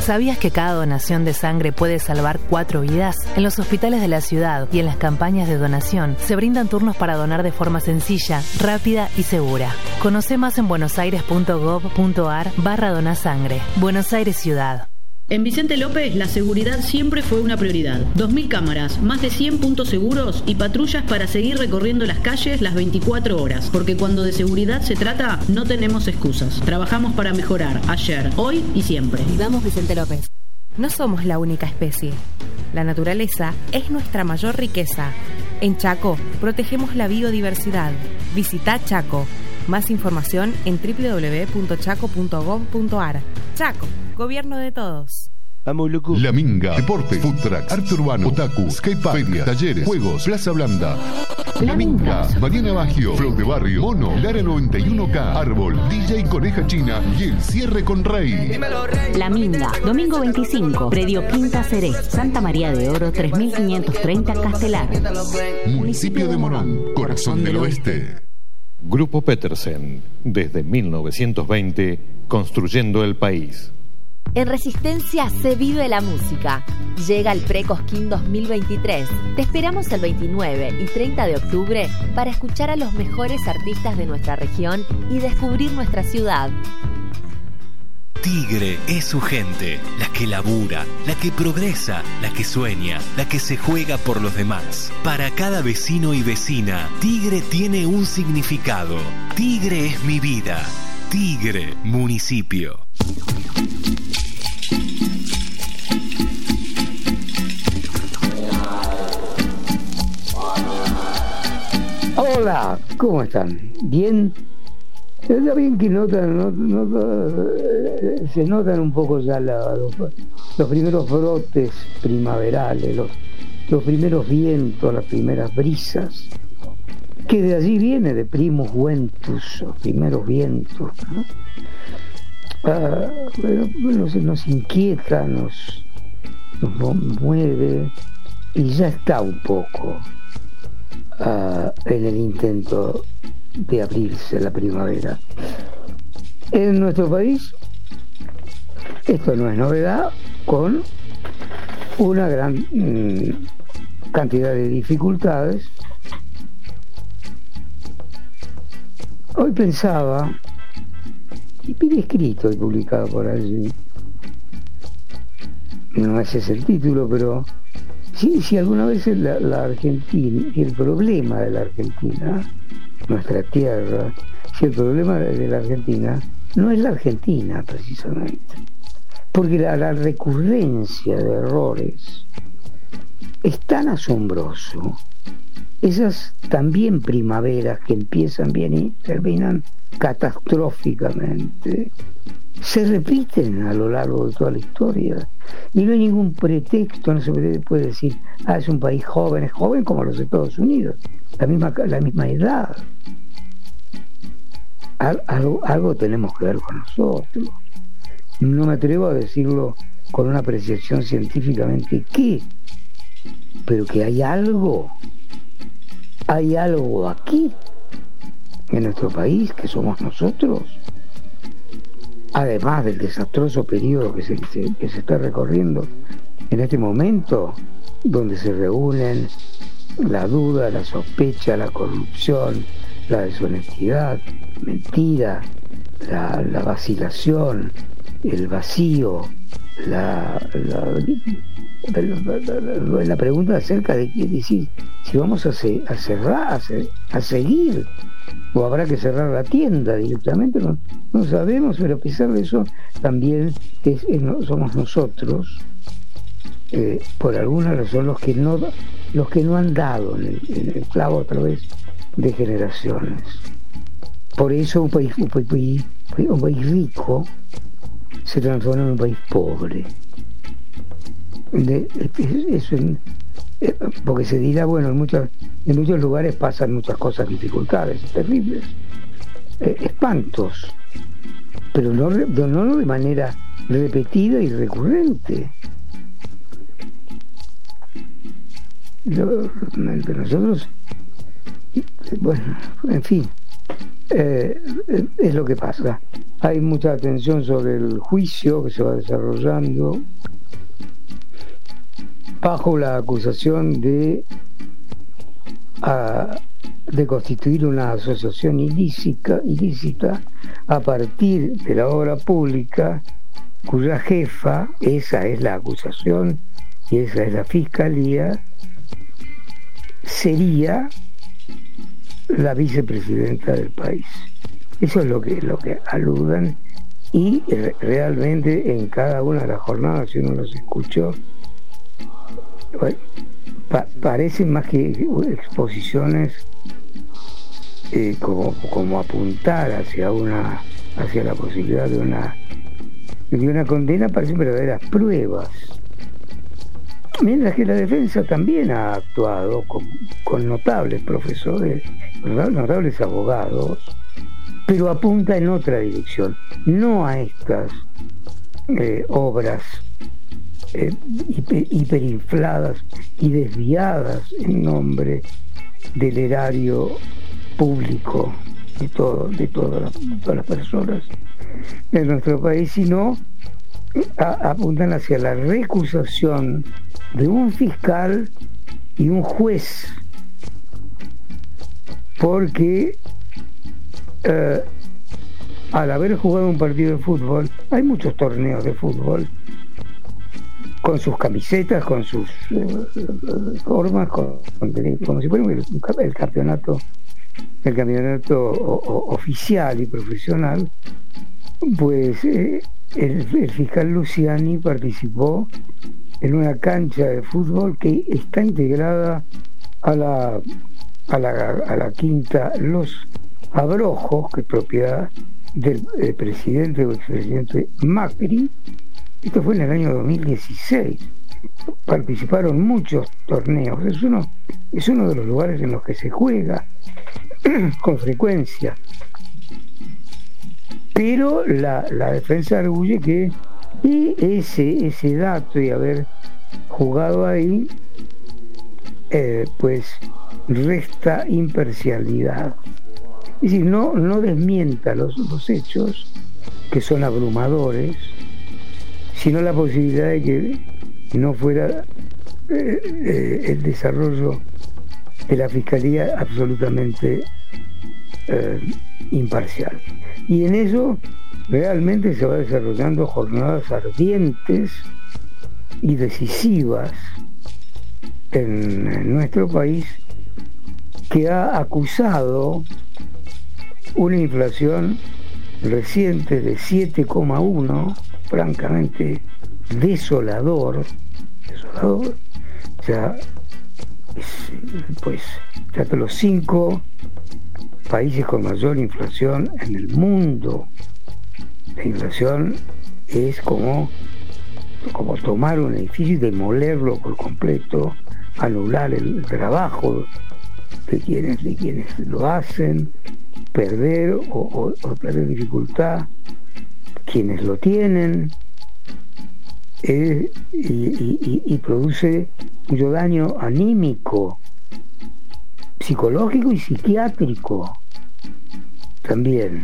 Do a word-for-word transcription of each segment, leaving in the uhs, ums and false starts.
¿Sabías que cada donación de sangre puede salvar cuatro vidas? En los hospitales de la ciudad y en las campañas de donación se brindan turnos para donar de forma sencilla, rápida y segura. Conoce más en buenosaires.gov.ar barra donasangre. Buenos Aires Ciudad. En Vicente López, la seguridad siempre fue una prioridad. dos mil cámaras, más de cien puntos seguros y patrullas para seguir recorriendo las calles las veinticuatro horas. Porque cuando de seguridad se trata, no tenemos excusas. Trabajamos para mejorar, ayer, hoy y siempre. Vivamos Vicente López. No somos la única especie. La naturaleza es nuestra mayor riqueza. En Chaco, protegemos la biodiversidad. Visita Chaco. Más información en doble u doble u doble u punto chaco punto gov punto ar. Chaco, gobierno de todos. Vamos, loco. La Minga, deporte, food truck, arte urbano, otaku, skatepark, feria, talleres, juegos, Plaza Blanda. La Minga, Mariana Baggio, Flow de Barrio, Mono, Lara noventa y uno K, Árbol, D J Coneja China y el cierre con Rey. La Minga, domingo veinticinco, predio Quinta Ceré, Santa María de Oro, tres mil quinientos treinta Castelar. Municipio de Morón, corazón del oeste. Grupo Petersen, desde mil novecientos veinte, construyendo el país. En Resistencia se vive la música. Llega el Pre-Cosquín dos mil veintitrés. Te esperamos el veintinueve y treinta de octubre para escuchar a los mejores artistas de nuestra región y descubrir nuestra ciudad. Tigre es su gente, la que labura, la que progresa, la que sueña, la que se juega por los demás. Para cada vecino y vecina, Tigre tiene un significado. Tigre es mi vida. Tigre, municipio. Hola, ¿cómo están? ¿Bien? Está bien que notan, no, no, se notan un poco ya la, los, los primeros brotes primaverales, los, los primeros vientos, las primeras brisas, que de allí viene, de primus ventus, los primeros vientos, ¿no? Ah, bueno, bueno, nos inquieta, nos, nos mueve y ya está un poco ah, en el intento de abrirse la primavera. En nuestro país esto no es novedad, con una gran mmm, cantidad de dificultades. Hoy pensaba, y pide escrito y publicado por allí, no ese es el título, pero si, si alguna vez la, la Argentina, el problema de la Argentina, nuestra tierra, si el problema de la Argentina no es la Argentina precisamente, porque la, la recurrencia de errores es tan asombroso, esas también primaveras que empiezan bien y terminan catastróficamente, se repiten a lo largo de toda la historia y no hay ningún pretexto, no se puede decir, ah, es un país joven, es joven como los Estados Unidos, la misma, la misma edad. Al, algo, algo tenemos que ver con nosotros. No me atrevo a decirlo con una apreciación científicamente qué, pero que hay algo, hay algo aquí, en nuestro país, que somos nosotros, además del desastroso periodo que se, se, que se está recorriendo en este momento, donde se reúnen la duda, la sospecha, la corrupción, la deshonestidad, mentira, la, la vacilación, el vacío, la, la, la, la, la pregunta acerca de qué decir, si vamos a, se, a cerrar, a, se, a seguir, o habrá que cerrar la tienda directamente, no, no sabemos, pero a pesar de eso también es, es, somos nosotros, eh, por alguna razón, los que no los que no han dado en el, en el clavo a través de generaciones. Por eso un país, un país, un país rico se transforma en un país pobre. De, eso en, porque se dirá, bueno, en muchos, en muchos lugares pasan muchas cosas, dificultades terribles, eh, espantos, pero no, no de manera repetida y recurrente. Lo, nosotros, bueno, en fin, eh, es lo que pasa. Hay mucha atención sobre el juicio que se va desarrollando bajo la acusación de, a, de constituir una asociación ilícita, ilícita a partir de la obra pública cuya jefa, esa es la acusación y esa es la fiscalía, sería la vicepresidenta del país. Eso es lo que, lo que aluden, y re- realmente en cada una de las jornadas, si uno los escuchó, bueno, pa- parecen más que exposiciones eh, como, como apuntar hacia una hacia la posibilidad de una de una condena, parecen verdaderas pruebas. Mientras que la defensa también ha actuado con, con notables profesores, notables abogados, pero apunta en otra dirección, no a estas eh, obras eh, hiper, hiperinfladas y desviadas en nombre del erario público de todo, de todas las, todas las personas de nuestro país, sino a, apuntan hacia la recusación de un fiscal y un juez, porque eh, al haber jugado un partido de fútbol, hay muchos torneos de fútbol con sus camisetas, con sus eh, formas, con, con, como si fuera el, el campeonato el campeonato o, o, oficial y profesional. Pues eh, el, el fiscal Luciani participó en una cancha de fútbol que está integrada a la a la, a la quinta Los Abrojos, que es propiedad del eh, presidente o expresidente Macri. Esto fue en el año dos mil dieciséis. Participaron muchos torneos. Es uno, es uno de los lugares en los que se juega con frecuencia. Pero la, la defensa arguye que y ese, ese dato y haber jugado ahí, eh, pues resta imparcialidad. Es decir, no, no desmienta los, los hechos, que son abrumadores, sino la posibilidad de que no fuera eh, eh, el desarrollo de la Fiscalía absolutamente eh, imparcial. Y en eso realmente se va desarrollando jornadas ardientes y decisivas en nuestro país, que ha acusado una inflación reciente de siete coma uno, francamente desolador, desolador. O sea, es, pues, ya los cinco países con mayor inflación en el mundo. La inflación es como, como tomar un edificio y demolerlo por completo, anular el trabajo de quienes, de quienes lo hacen, perder o, o, o perder dificultad quienes lo tienen, eh, y, y, y produce mucho daño anímico, psicológico y psiquiátrico también.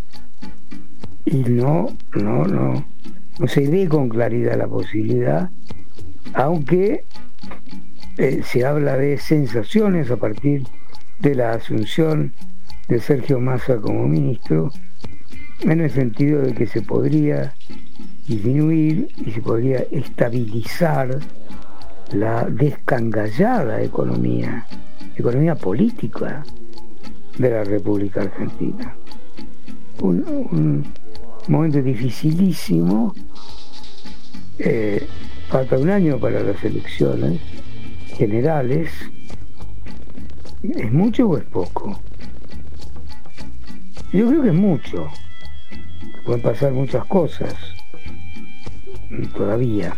Y no, no, no, no se ve con claridad la posibilidad, aunque eh, se habla de sensaciones a partir de la asunción de Sergio Massa como ministro, en el sentido de que se podría disminuir y se podría estabilizar la descangallada economía, economía política de la República Argentina. Un, un momento dificilísimo. Eh, falta un año para las elecciones generales. ¿Es mucho o es poco? Yo creo que es mucho. Pueden pasar muchas cosas todavía.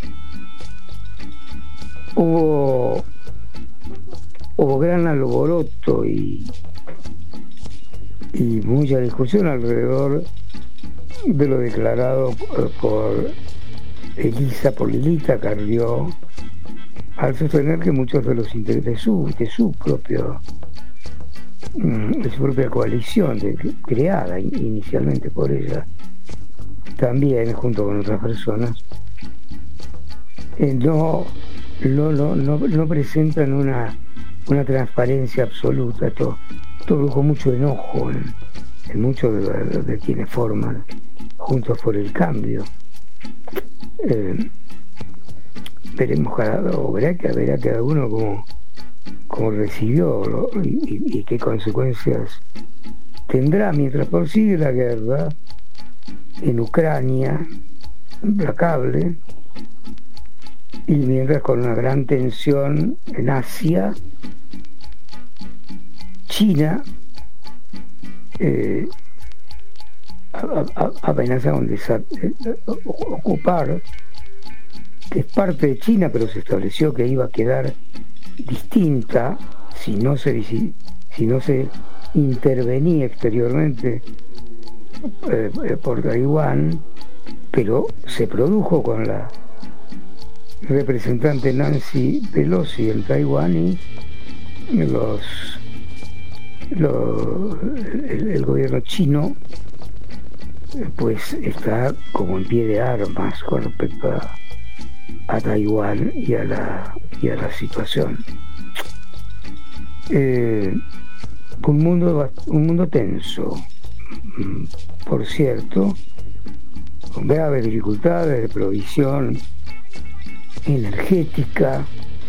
Hubo hubo gran alboroto y y mucha discusión alrededor de lo declarado por Elisa, por Lilita Carrió, al sostener que muchos de los intereses de su, de su propio de su propia coalición, de, creada inicialmente por ella, también junto con otras personas, eh, no, no, no, no, no presentan una, una transparencia absoluta. Esto, esto produjo mucho enojo en, en muchos de, de quienes forman Juntos por el Cambio. Eh, veremos cada, o verá que verá cada uno como como recibió lo, y, y qué consecuencias tendrá mientras prosigue la guerra en Ucrania, implacable, y mientras con una gran tensión en Asia, China eh, amenaza con desa- ocupar, que es parte de China, pero se estableció que iba a quedar distinta si no se si, si no se intervenía exteriormente eh, por Taiwán, pero se produjo con la representante Nancy Pelosi en Taiwán y los, los el, el gobierno chino pues está como en pie de armas con respecto a a Taiwán y a la y a la situación. Eh, un mundo un mundo tenso, por cierto, con graves dificultades de provisión energética,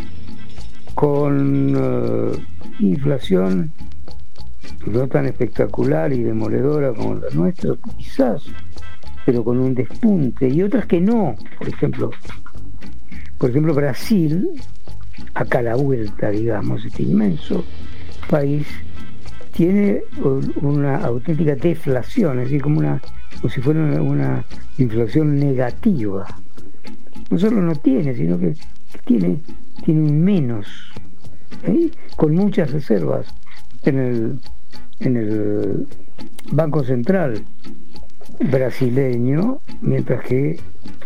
con uh, inflación no tan espectacular y demoledora como la nuestra, quizás, pero con un despunte, y otras que no. Por ejemplo, Por ejemplo, Brasil, acá a la vuelta, digamos, este inmenso país, tiene una auténtica deflación, es decir, como, una, como si fuera una, una inflación negativa. No solo no tiene, sino que, que tiene, tiene un menos, ¿eh? Con muchas reservas en el, en el Banco Central brasileño, mientras que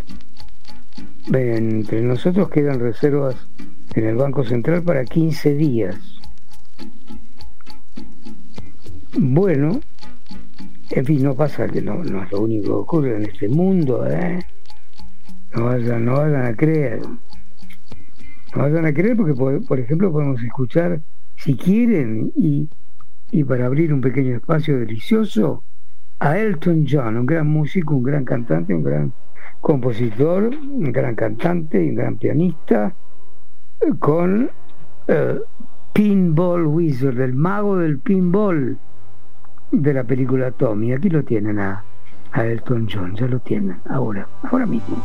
entre nosotros quedan reservas en el Banco Central para quince días. Bueno, en fin, no pasa que no, no es lo único que ocurre en este mundo, ¿eh? No vayan, no vayan a creer. No vayan a creer porque, por, por ejemplo, podemos escuchar, si quieren, y, y para abrir un pequeño espacio delicioso, a Elton John, un gran músico, un gran cantante, un gran compositor, un gran cantante y un gran pianista, con uh, Pinball Wizard, el mago del pinball de la película Tommy. Aquí lo tienen a, a Elton John, ya lo tienen, ahora, ahora mismo.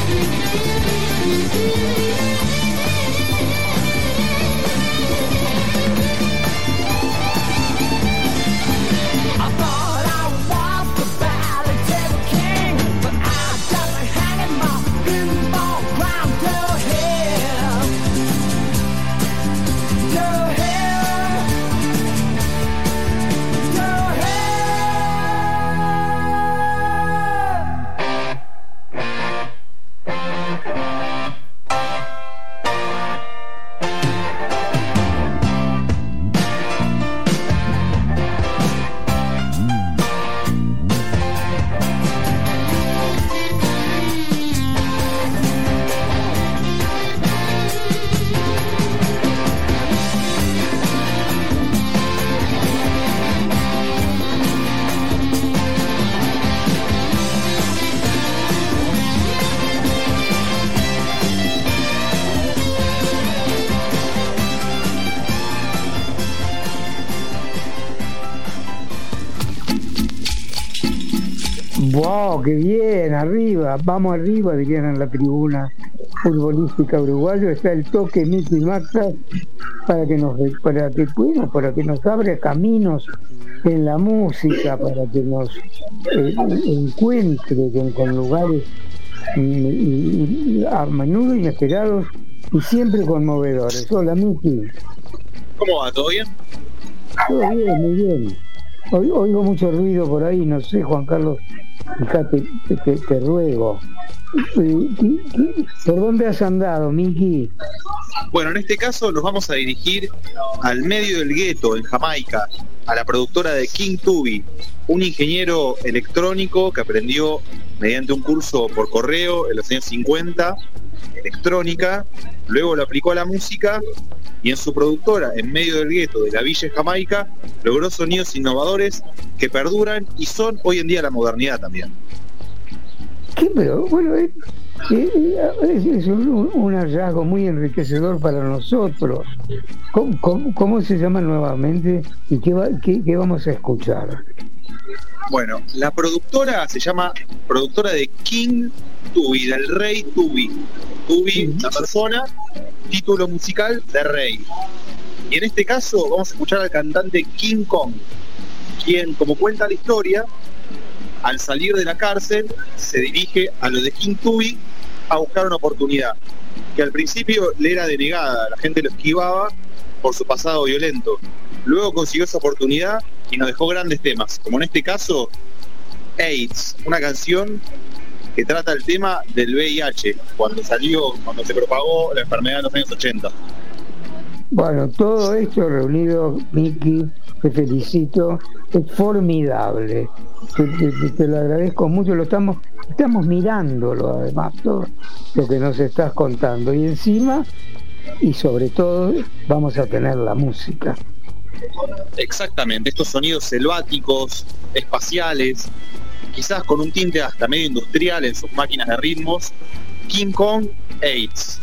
¡Wow! ¡Qué bien! Arriba, vamos arriba, dirían en la tribuna futbolística uruguayo. Está el toque Miki Maxas para que nos para que bueno, para que nos abra caminos en la música, para que nos eh, encuentre con, con lugares y, y, y a menudo inesperados y siempre conmovedores. Hola, Miki. ¿Cómo va? ¿Todo bien? Todo bien, muy bien. Oigo mucho ruido por ahí, no sé, Juan Carlos, fíjate, te, te, te ruego. ¿Por dónde has andado, Miki? Bueno, en este caso nos vamos a dirigir al medio del gueto, en Jamaica, a la productora de King Tubby, un ingeniero electrónico que aprendió mediante un curso por correo en los años cincuenta, electrónica, luego lo aplicó a la música y en su productora, en medio del gueto de la villa de Jamaica, logró sonidos innovadores que perduran y son hoy en día la modernidad también. ¿Qué? Pero bueno, es, es, es un, un hallazgo muy enriquecedor para nosotros. ¿Cómo, cómo, cómo se llama nuevamente y qué, va, qué, qué vamos a escuchar? Bueno, la productora se llama Productora de King Tubby, del Rey Tubby. Tubby, la persona, título musical de Rey. Y en este caso vamos a escuchar al cantante King Kong, quien, como cuenta la historia, al salir de la cárcel se dirige a lo de King Tubby a buscar una oportunidad, que al principio le era denegada, la gente lo esquivaba por su pasado violento. Luego consiguió esa oportunidad y nos dejó grandes temas, como en este caso AIDS, una canción que trata el tema del V I H, cuando salió, cuando se propagó la enfermedad en los años ochenta. Bueno, todo esto reunido, Miki, te felicito, es formidable. Te, te, te lo agradezco mucho, lo estamos, estamos mirándolo además, todo lo que nos estás contando. Y encima, y sobre todo, vamos a tener la música. Exactamente, estos sonidos selváticos, espaciales, quizás con un tinte hasta medio industrial en sus máquinas de ritmos. King Kong AIDS.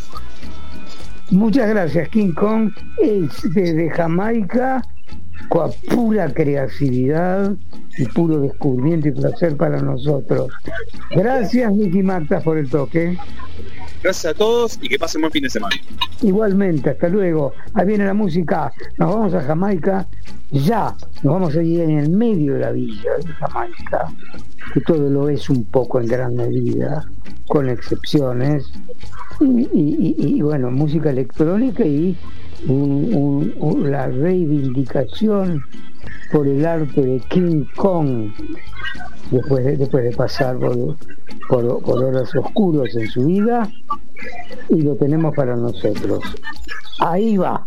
Muchas gracias, King Kong AIDS desde Jamaica, con pura creatividad y puro descubrimiento y placer para nosotros. Gracias, Miki Maxas, por el toque. Gracias a todos y que pasen buen fin de semana. Igualmente, hasta luego. Ahí viene la música. Nos vamos a Jamaica. Ya, nos vamos a ir en el medio de la villa de Jamaica, que todo lo es un poco en gran medida, con excepciones. Y, y, y, y bueno, música electrónica y un, un, un, la reivindicación por el arte de King Kong, después de, después de pasar por, por, por horas oscuras en su vida, y lo tenemos para nosotros. Ahí va.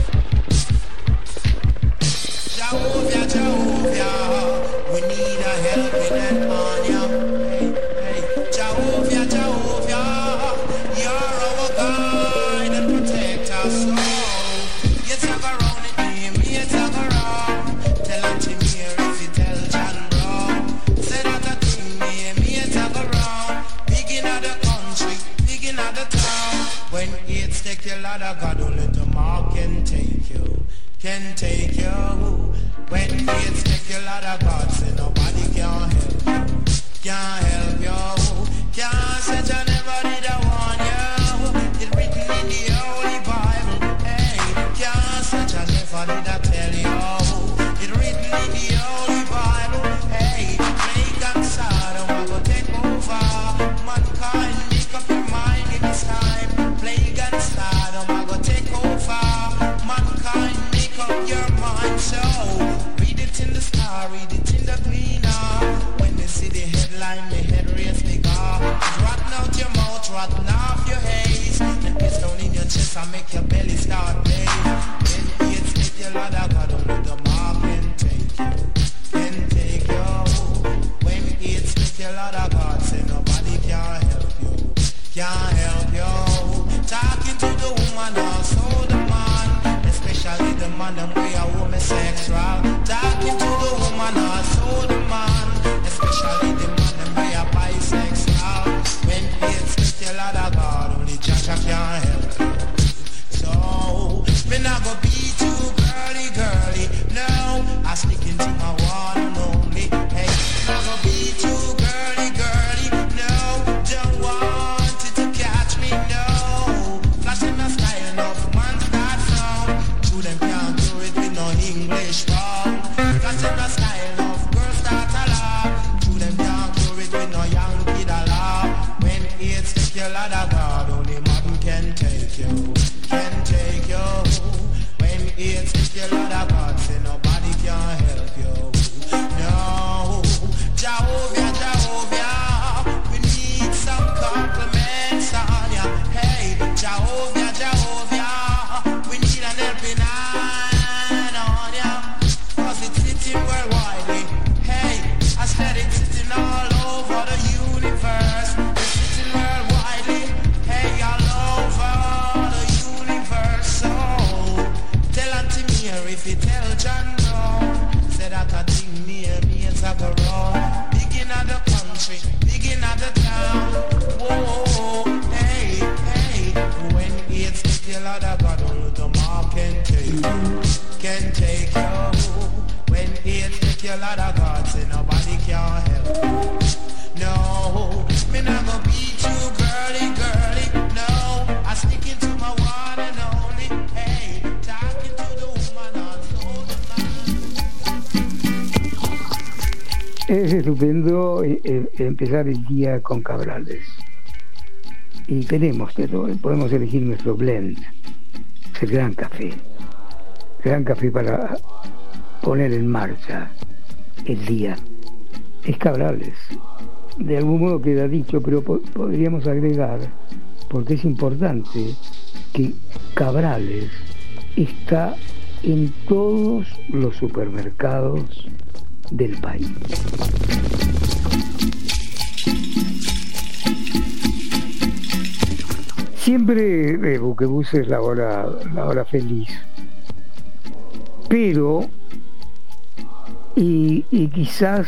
Jehovah, Jehovah, we need a helping hand on you. Hey, hey. Jehovah, Jehovah, you're our guide and protect us all. You talk around and hear me, you talk around. Tell them to me if you tell John Brown. Say that the thing me, me, you talk around. Big in the country, big in the town. When it's take your ladder, God only tomorrow can take you. Can take you. When kids take your lot of God, say nobody can help you. Can't help you. Can't say you never did touch rotten off your haze. And kiss down in your chest and make your belly start blaze. When it's with your Lord of God, only the mark can take you, can take you. When it's with your Lord of God, say nobody can help you, can help you. Talking to the woman, also the man, especially the man them way a homosexual. Talking to the woman, also the man, especially the man them way a bisexual. When it's with your Lord of God, only Jaja can help you. So, me not go be too girly, girly. No, I sticking to my one and only. Hey, not go be too girly, girly. No, don't want it to catch me. No, flashing my style, no man start sound. To them can't do it with no English pound. Flashing my style, no girl start a laugh. To them can't do it with no young kid a laugh. When it's the kill of the God, only man can take you, can take you. When it's with your Lord of God, say nobody can help you. No, Jehovah, Jehovah, we need some compliments on ya. Hey, Jehovah, Jehovah, we need an helping hand on ya. Cause it's sitting worldwide. Hey, I said it's sitting all over the universe. It's sitting worldwide. Hey, all over the universe. So tell unto me if you tell John no, say that a thing near me is a go round. Begin at the country, begin at the town. Whoa, hey, hey. When it's the kill of the God, only the mark can take you, can take you. When it's the kill of the God, say nobody can help you. No, me not gonna be too girly, girly. No, I sticking to my one and only. Hey, talking to the woman also the man. Es estupendo eh, eh, empezar el día con Cabrales. Y tenemos, pero podemos elegir nuestro blend. Es el gran café. Gran café para poner en marcha el día. Es Cabrales. De algún modo queda dicho, pero po- podríamos agregar, porque es importante, que Cabrales está en todos los supermercados del país. Siempre eh, Buquebus es la hora, la hora feliz, pero y, y quizás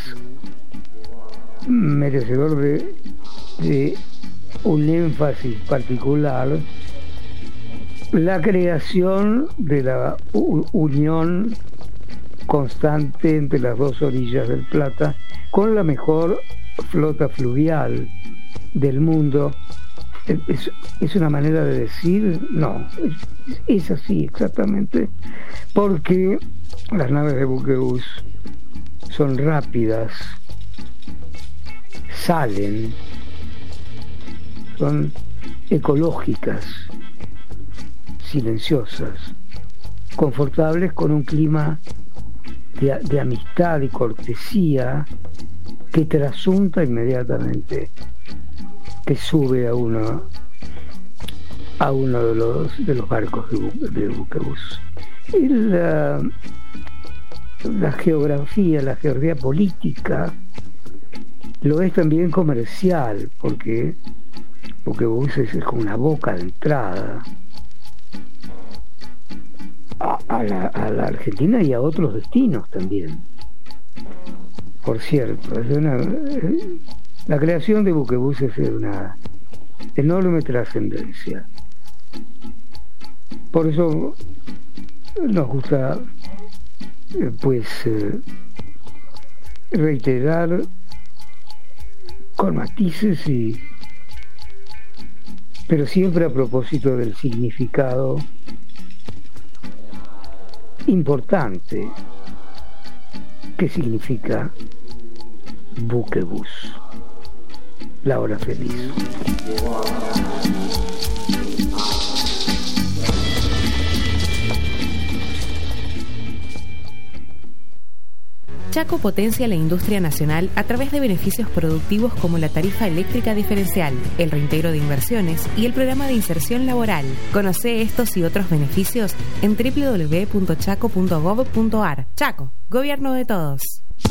merecedor de, de un énfasis particular, la creación de la u- unión constante entre las dos orillas del Plata con la mejor flota fluvial del mundo. Es, es una manera de decir, no, es, es así exactamente, porque las naves de Buquebus son rápidas, salen, son ecológicas, silenciosas, confortables, con un clima de, de amistad y cortesía que trasunta inmediatamente, que sube a uno a uno de los de los barcos de, bu, de Buquebus. Y la, la geografía, la geografía política lo es también comercial, porque Buquebus es, es como una boca de entrada a, a, la, a la Argentina y a otros destinos también. Por cierto, es una, la creación de Buquebus es de una enorme trascendencia. Por eso nos gusta eh, pues eh, reiterar con matices, y pero siempre a propósito del significado importante que significa Buquebus, la hora feliz. Chaco potencia la industria nacional a través de beneficios productivos como la tarifa eléctrica diferencial, el reintegro de inversiones y el programa de inserción laboral. Conoce estos y otros beneficios en doble u doble u doble u punto chaco punto gob punto ar. Chaco, gobierno de todos.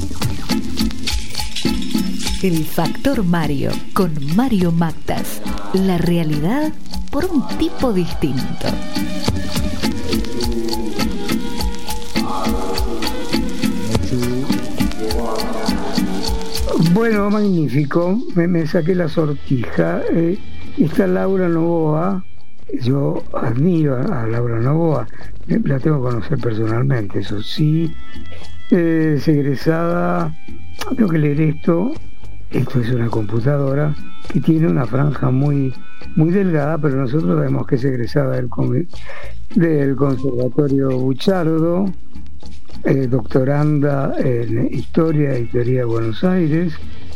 El Factor Mario, con Mario Mactas. La realidad por un tipo distinto. Bueno, magnífico, me, me saqué la sortija. Eh, está Laura Novoa, yo admiro a, a Laura Novoa, la tengo que conocer personalmente, eso sí. Eh, es egresada, tengo que leer esto, esto es una computadora que tiene una franja muy, muy delgada, pero nosotros sabemos que es egresada del, del Conservatorio Buchardo. Eh, doctoranda en Historia y Teoría de Buenos Aires,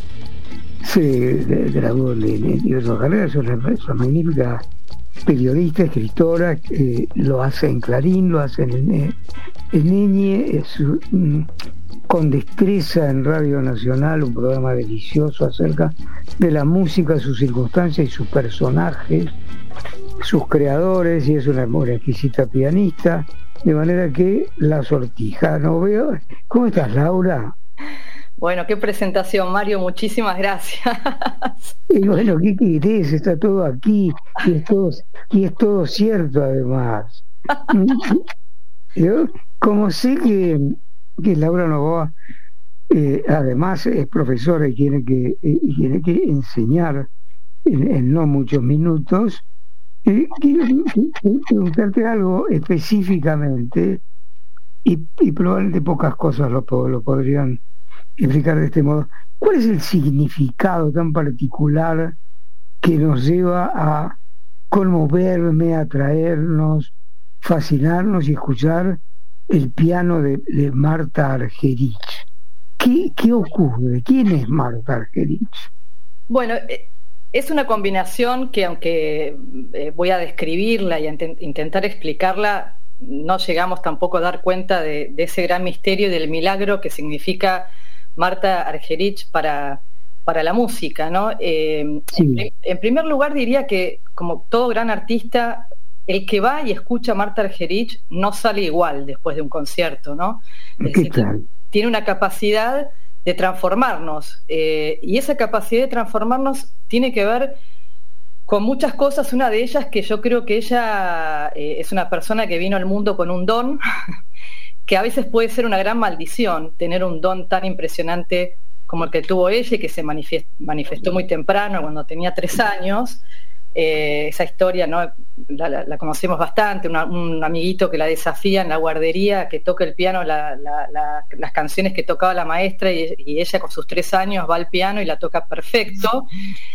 se graduó en diversas carreras, es una, es una magnífica periodista, escritora, eh, lo hace en Clarín, lo hace en, en Eñe, es, mm, con destreza en Radio Nacional, un programa delicioso acerca de la música, sus circunstancias y sus personajes, sus creadores, y es una, una exquisita pianista. De manera que la sortija, no veo. ¿Cómo estás, Laura? Bueno, qué presentación, Mario, muchísimas gracias. Y bueno, ¿qué querés? Está todo aquí, y es todo, y es todo cierto, además. Yo, como sé que, que Laura Novoa, eh, además es profesora y tiene que, eh, y tiene que enseñar en, en no muchos minutos, Eh, quiero preguntarte algo específicamente y, y probablemente pocas cosas lo, lo podrían explicar de este modo. ¿Cuál es el significado tan particular que nos lleva a conmoverme, atraernos, fascinarnos y escuchar el piano de, de Marta Argerich? ¿Qué, ¿Qué ocurre? ¿Quién es Marta Argerich? Bueno, eh... es una combinación que, aunque eh, voy a describirla y a int- intentar explicarla, no llegamos tampoco a dar cuenta de, de ese gran misterio y del milagro que significa Marta Argerich para, para la música, ¿no? Eh, sí. en, en primer lugar diría que, como todo gran artista, el que va y escucha a Marta Argerich no sale igual después de un concierto, ¿no? Es decir, tiene una capacidad de transformarnos, eh, y esa capacidad de transformarnos tiene que ver con muchas cosas. Una de ellas, que yo creo que ella eh, es una persona que vino al mundo con un don que a veces puede ser una gran maldición, tener un don tan impresionante como el que tuvo ella y que se manifest- manifestó muy temprano, cuando tenía tres años. Eh, esa historia, ¿no? la, la, la conocemos bastante, una, un amiguito que la desafía en la guardería, que toca el piano, la, la, la, las canciones que tocaba la maestra, y, y ella con sus tres años va al piano y la toca perfecto.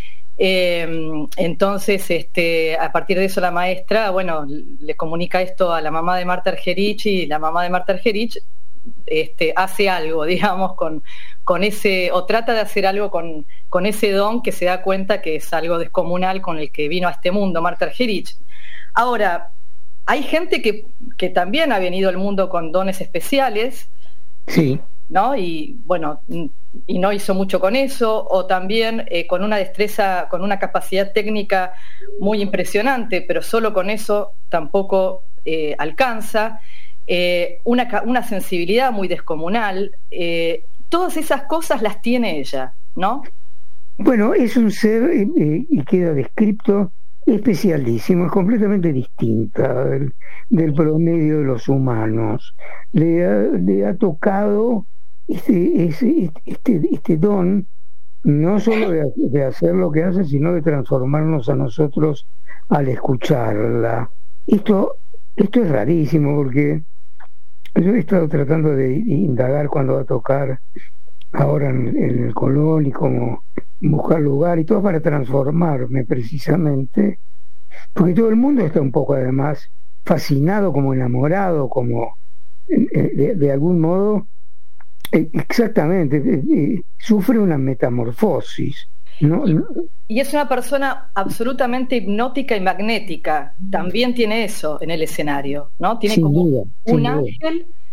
Eh, entonces, este, a partir de eso la maestra, bueno, le comunica esto a la mamá de Marta Argerich, y la mamá de Marta Argerich este, hace algo, digamos, con, con ese, o trata de hacer algo con, con ese don, que se da cuenta que es algo descomunal con el que vino a este mundo Marta Argerich. Ahora, hay gente que, que también ha venido al mundo con dones especiales, sí, ¿no? Y bueno, y no hizo mucho con eso, o también eh, con una destreza, con una capacidad técnica muy impresionante, pero solo con eso tampoco eh, alcanza, eh, una, una sensibilidad muy descomunal. Eh, todas esas cosas las tiene ella, ¿no? Bueno, es un ser, eh, y queda descrito, especialísimo, es completamente distinta del, del promedio de los humanos. Le ha, le ha tocado este, este, este, este don, no solo de, de hacer lo que hace, sino de transformarnos a nosotros al escucharla. Esto, esto es rarísimo, porque yo he estado tratando de indagar cuándo va a tocar ahora en, en el Colón, y cómo buscar lugar y todo para transformarme precisamente, porque todo el mundo está un poco además fascinado, como enamorado, como eh, de, de algún modo eh, exactamente eh, eh, sufre una metamorfosis, ¿no? Y es una persona absolutamente hipnótica y magnética, también tiene eso en el escenario, ¿no? Tiene sin como duda, un sin ángel duda.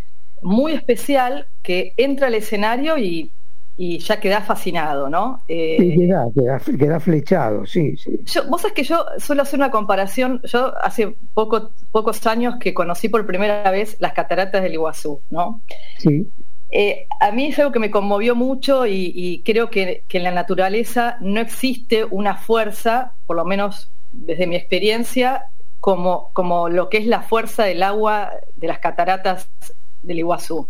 muy especial que entra al escenario y, y ya queda fascinado, ¿no? Eh, sí, queda, queda, queda flechado, sí, sí. Yo, vos sabés que yo suelo hacer una comparación. Yo hace poco, pocos años que conocí por primera vez las cataratas del Iguazú, ¿no? Sí. Eh, a mí es algo que me conmovió mucho y, y creo que, que en la naturaleza no existe una fuerza, por lo menos desde mi experiencia, como, como lo que es la fuerza del agua de las cataratas del Iguazú.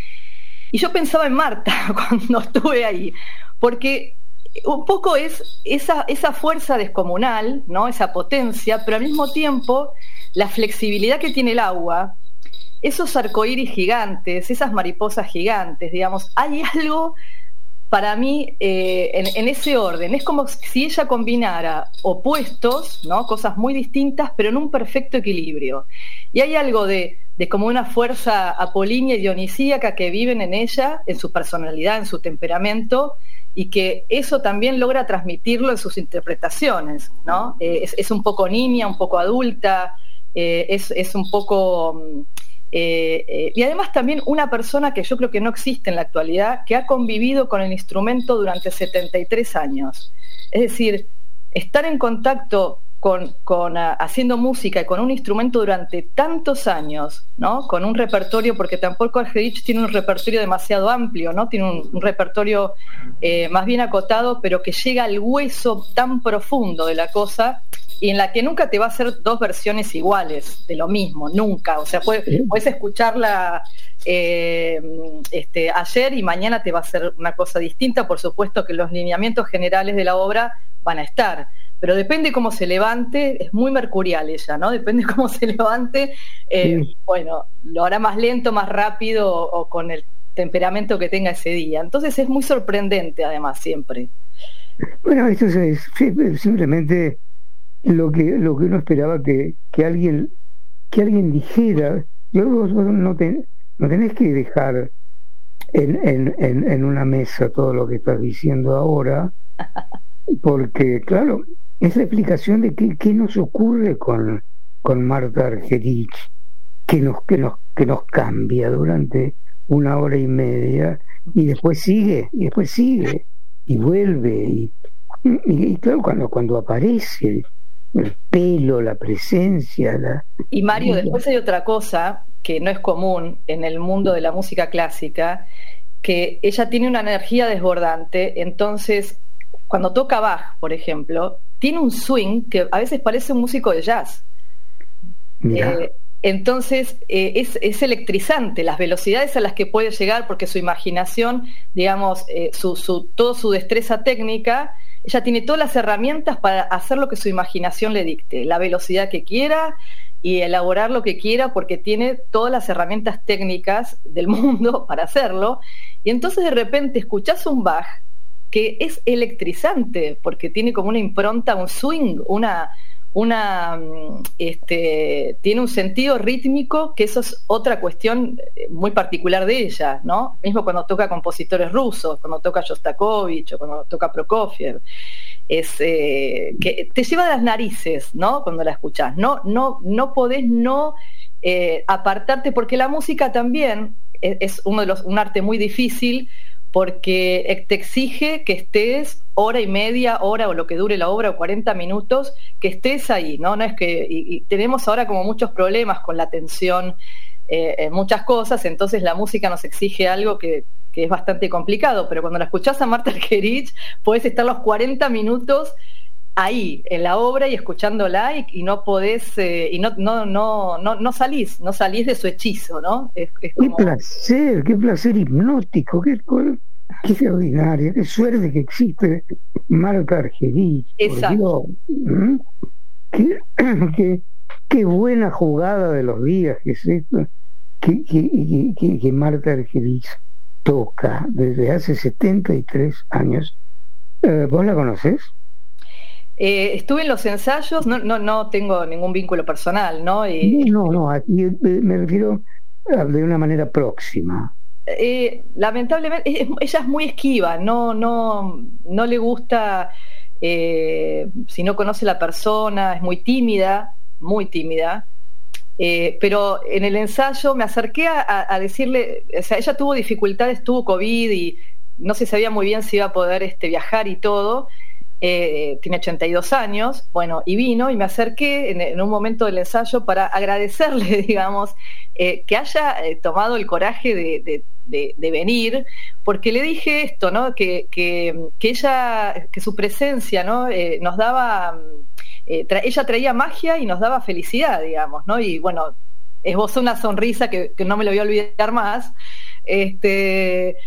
Y yo pensaba en Marta cuando estuve ahí, porque un poco es esa, esa fuerza descomunal, ¿no? Esa potencia, pero al mismo tiempo la flexibilidad que tiene el agua, esos arcoíris gigantes, esas mariposas gigantes, digamos, hay algo para mí eh, en, en ese orden. Es como si ella combinara opuestos, ¿no? Cosas muy distintas, pero en un perfecto equilibrio. Y hay algo de, de como una fuerza apolínea y dionisíaca que viven en ella, en su personalidad, en su temperamento, y que eso también logra transmitirlo en sus interpretaciones, ¿no? Eh, es, es un poco niña, un poco adulta, eh, es, es un poco... Eh, eh, y además también una persona que yo creo que no existe en la actualidad, que ha convivido con el instrumento durante setenta y tres años. Es decir, estar en contacto con, con uh, haciendo música y con un instrumento durante tantos años, ¿no? Con un repertorio, porque tampoco Argerich tiene un repertorio demasiado amplio, ¿no? Tiene un, un repertorio eh, más bien acotado, pero que llega al hueso tan profundo de la cosa, y en la que nunca te va a hacer dos versiones iguales de lo mismo, nunca. O sea, puedes, puedes escucharla eh, este, ayer y mañana te va a hacer una cosa distinta. Por supuesto que los lineamientos generales de la obra van a estar, pero depende cómo se levante. Es muy mercurial ella, ¿no? Depende cómo se levante. Eh, sí. Bueno, lo hará más lento, más rápido, o, o con el temperamento que tenga ese día. Entonces es muy sorprendente, además, siempre. Bueno, esto es, es simplemente lo que lo que uno esperaba que, que alguien que alguien dijera. Yo vos, vos no, ten, no tenés que dejar en, en, en, en una mesa todo lo que estás diciendo ahora, porque claro, es la explicación de qué, qué nos ocurre con, con Marta Argerich, que nos, que nos que nos cambia durante una hora y media y después sigue, y después sigue y vuelve y, y, y claro, cuando, cuando aparece el pelo, la presencia, la... Y Mario, después hay otra cosa que no es común en el mundo de la música clásica, que ella tiene una energía desbordante. Entonces, cuando toca Bach, por ejemplo, tiene un swing que a veces parece un músico de jazz. Eh, entonces eh, es, es electrizante las velocidades a las que puede llegar, porque su imaginación, digamos, eh, su, su, toda su destreza técnica, ella tiene todas las herramientas para hacer lo que su imaginación le dicte, la velocidad que quiera y elaborar lo que quiera, porque tiene todas las herramientas técnicas del mundo para hacerlo. Y entonces de repente escuchás un Bach que es electrizante, porque tiene como una impronta, un swing, una, una este, tiene un sentido rítmico, que eso es otra cuestión muy particular de ella, ¿no? Mismo cuando toca compositores rusos, cuando toca Shostakovich o cuando toca Prokofiev, es eh, que te lleva a las narices, ¿no? Cuando la escuchás, no, no, no podés no eh, apartarte, porque la música también es, es uno de los, un arte muy difícil, porque te exige que estés hora y media, hora o lo que dure la obra, o cuarenta minutos, que estés ahí, ¿no? No es que, y, y tenemos ahora como muchos problemas con la atención, eh, en muchas cosas, entonces la música nos exige algo que, que es bastante complicado, pero cuando la escuchás a Marta Argerich, podés estar los cuarenta minutos ahí, en la obra y escuchándola, y, y no podés, eh, y no, no, no, no, no salís, no salís de su hechizo, ¿no? Es, es como... Qué placer, qué placer hipnótico, qué, qué extraordinaria, qué suerte que existe Marta Argerich. Exacto. ¿Mm? Qué, qué, qué buena jugada de los días que es esto, que, que, que, que Marta Argerich toca desde hace setenta y tres años. Eh, ¿Vos la conocés? Eh, estuve en los ensayos, no, no, no tengo ningún vínculo personal, ¿no? Y, no, no, aquí me refiero de una manera próxima. Eh, lamentablemente, es, ella es muy esquiva, no, no, no le gusta, eh, si no conoce la persona, es muy tímida, muy tímida. Eh, pero en el ensayo me acerqué a, a decirle, o sea, ella tuvo dificultades, tuvo COVID y no se sabía muy bien si iba a poder este, viajar y todo. Eh, tiene ochenta y dos años, bueno, y vino y me acerqué en, en un momento del ensayo para agradecerle, digamos, eh, que haya eh, tomado el coraje de, de, de, de venir, porque le dije esto, ¿no? Que, que, que ella, que su presencia, ¿no? Eh, nos daba, eh, tra- ella traía magia y nos daba felicidad, digamos, ¿no? Y bueno, esbozó una sonrisa que, que no me lo voy a olvidar más, este...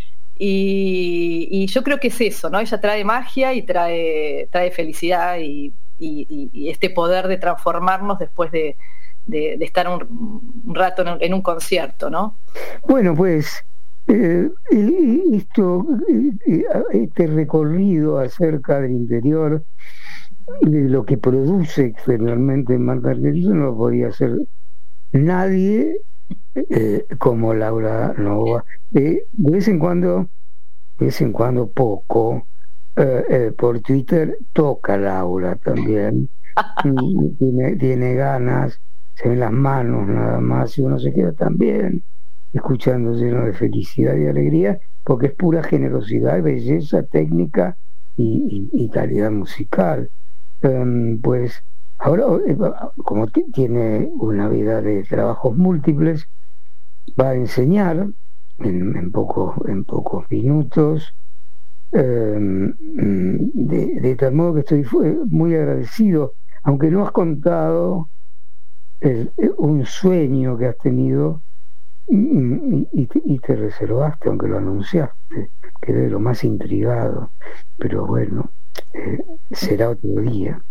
Y, y yo creo que es eso, ¿no? Ella trae magia y trae, trae felicidad y, y, y este poder de transformarnos después de, de, de estar un, un rato en un, en un concierto, ¿no? Bueno, pues eh, esto, este recorrido acerca del interior, de lo que produce exteriormente Marta Argerich, no lo podía hacer nadie Eh, como Laura Novoa. Eh, de vez en cuando, de vez en cuando poco, eh, eh, por Twitter toca Laura también. tiene, tiene ganas, se ven las manos nada más y uno se queda también escuchando lleno de felicidad y alegría, porque es pura generosidad, belleza, técnica y, y, y calidad musical. Um, pues ahora, como t- tiene una vida de trabajos múltiples, va a enseñar en, en, poco, en pocos minutos, eh, de, de tal modo que estoy muy agradecido, aunque no has contado el, un sueño que has tenido y, y, y te reservaste, aunque lo anunciaste, quedé de lo más intrigado, pero bueno, eh, será otro día.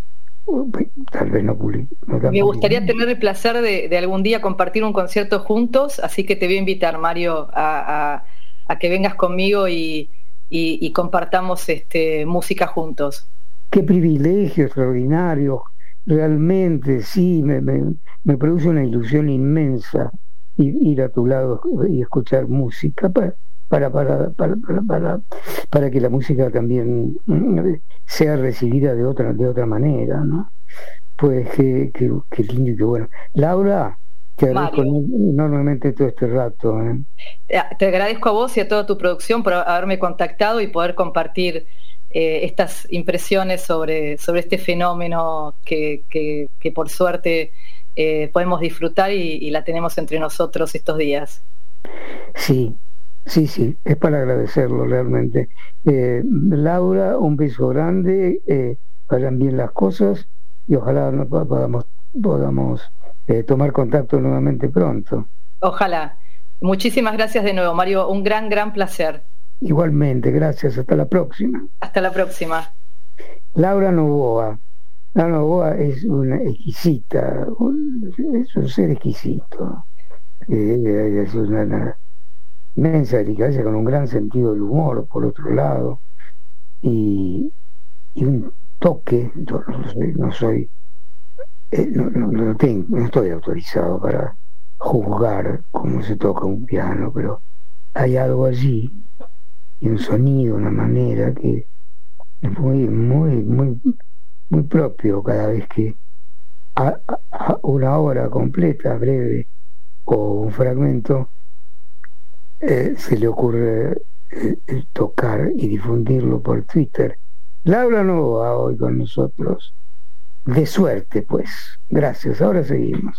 Tal vez no publique. No Me gustaría tener el placer de, de algún día compartir un concierto juntos, así que te voy a invitar, Mario, a, a, a que vengas conmigo y, y, y compartamos este, música juntos. Qué privilegio extraordinario, realmente, sí, me, me, me produce una ilusión inmensa ir, ir a tu lado y escuchar música para para para para para, para, para que la música también sea recibida de otra de otra manera, ¿no? Pues qué, qué, qué lindo y qué bueno. Laura, te agradezco enormemente todo este rato, ¿eh? Te agradezco a vos y a toda tu producción por haberme contactado y poder compartir eh, estas impresiones sobre, sobre este fenómeno que, que, que por suerte eh, podemos disfrutar y, y la tenemos entre nosotros estos días. Sí. Sí, sí, es para agradecerlo realmente. Eh, Laura, un beso grande, eh, vayan bien las cosas y ojalá no podamos, podamos eh, tomar contacto nuevamente pronto. Ojalá. Muchísimas gracias de nuevo, Mario, un gran, gran placer. Igualmente, gracias, hasta la próxima. Hasta la próxima. Laura Novoa. Laura Novoa es una exquisita, un, es un ser exquisito. Eh, es una... una inmensa delicadeza, con un gran sentido del humor por otro lado y, y un toque. Yo no soy, no, soy eh, no, no, no, tengo, no estoy autorizado para juzgar cómo se toca un piano, pero hay algo allí y un sonido, una manera que es muy muy muy muy propio cada vez que a, a una obra completa, breve o un fragmento Eh, se le ocurre eh, eh, tocar y difundirlo por Twitter. Laura Novoa hoy con nosotros. De suerte, pues. Gracias. Ahora seguimos.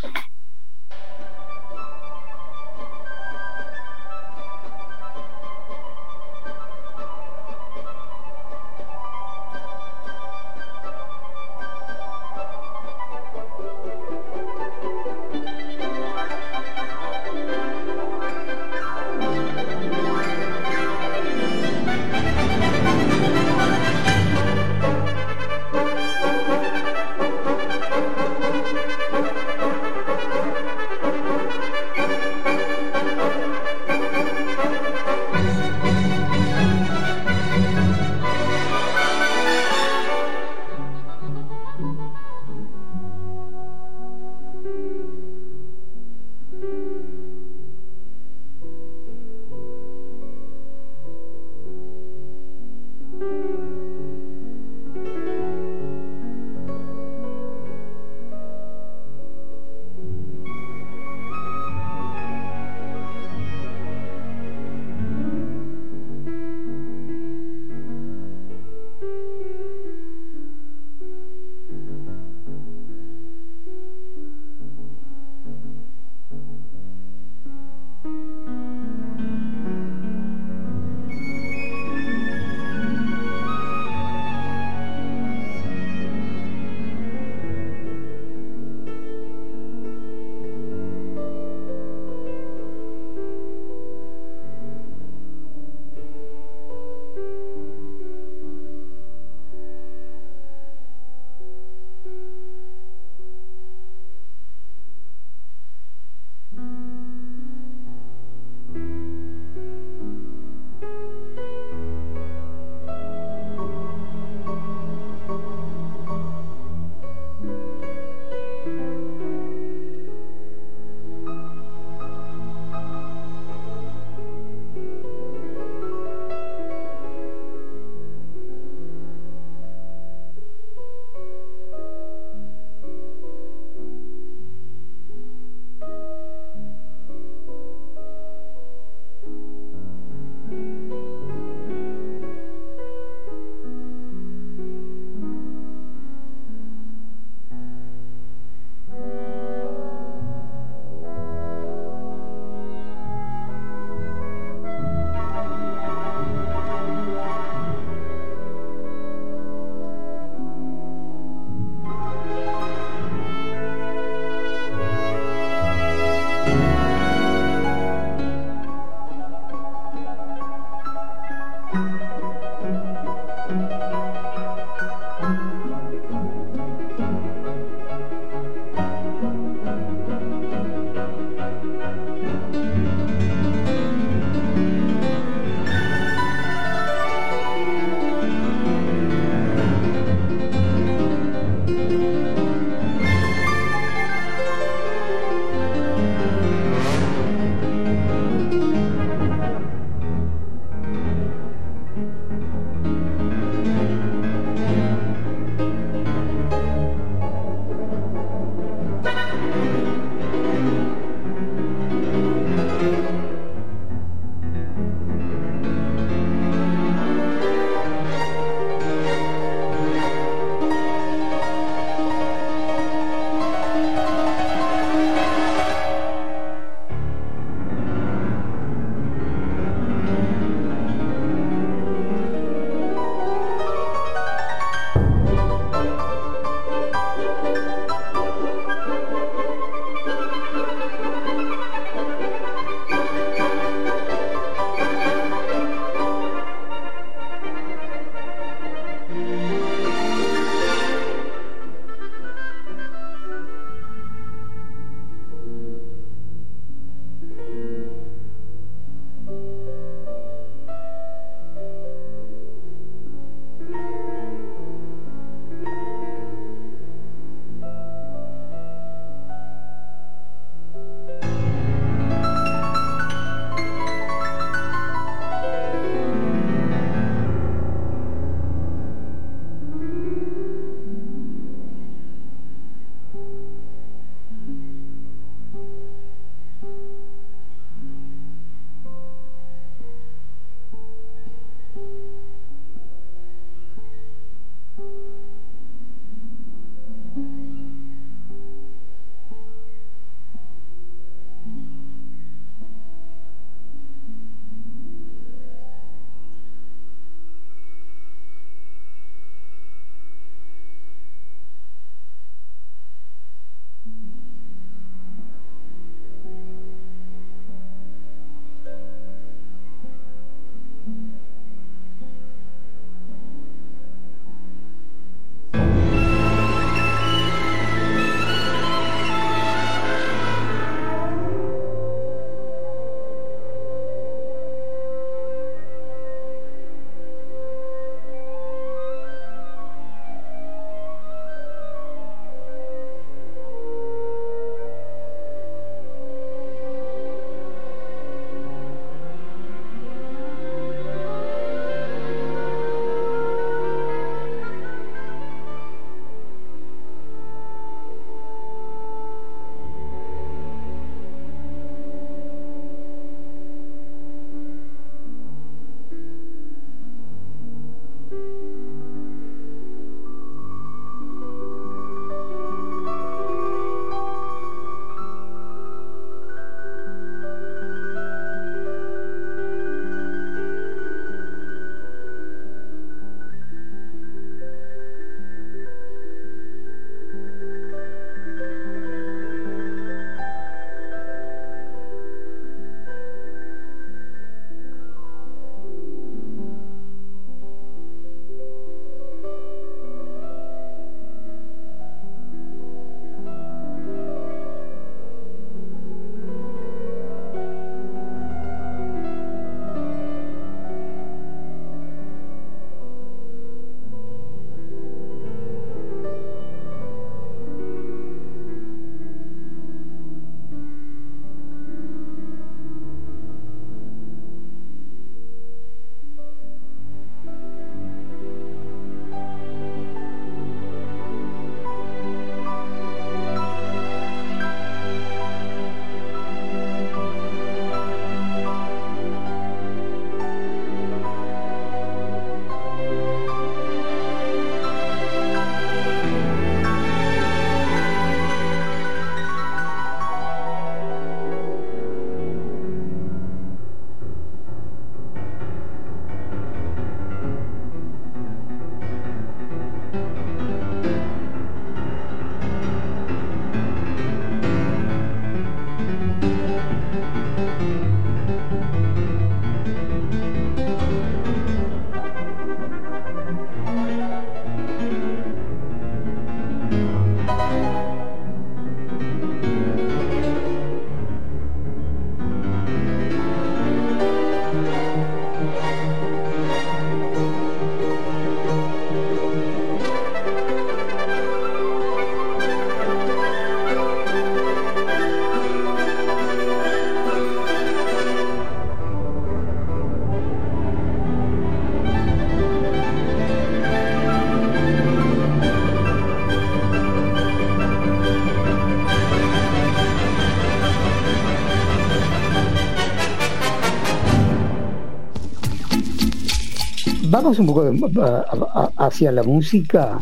vamos un poco de, a, a, hacia la música.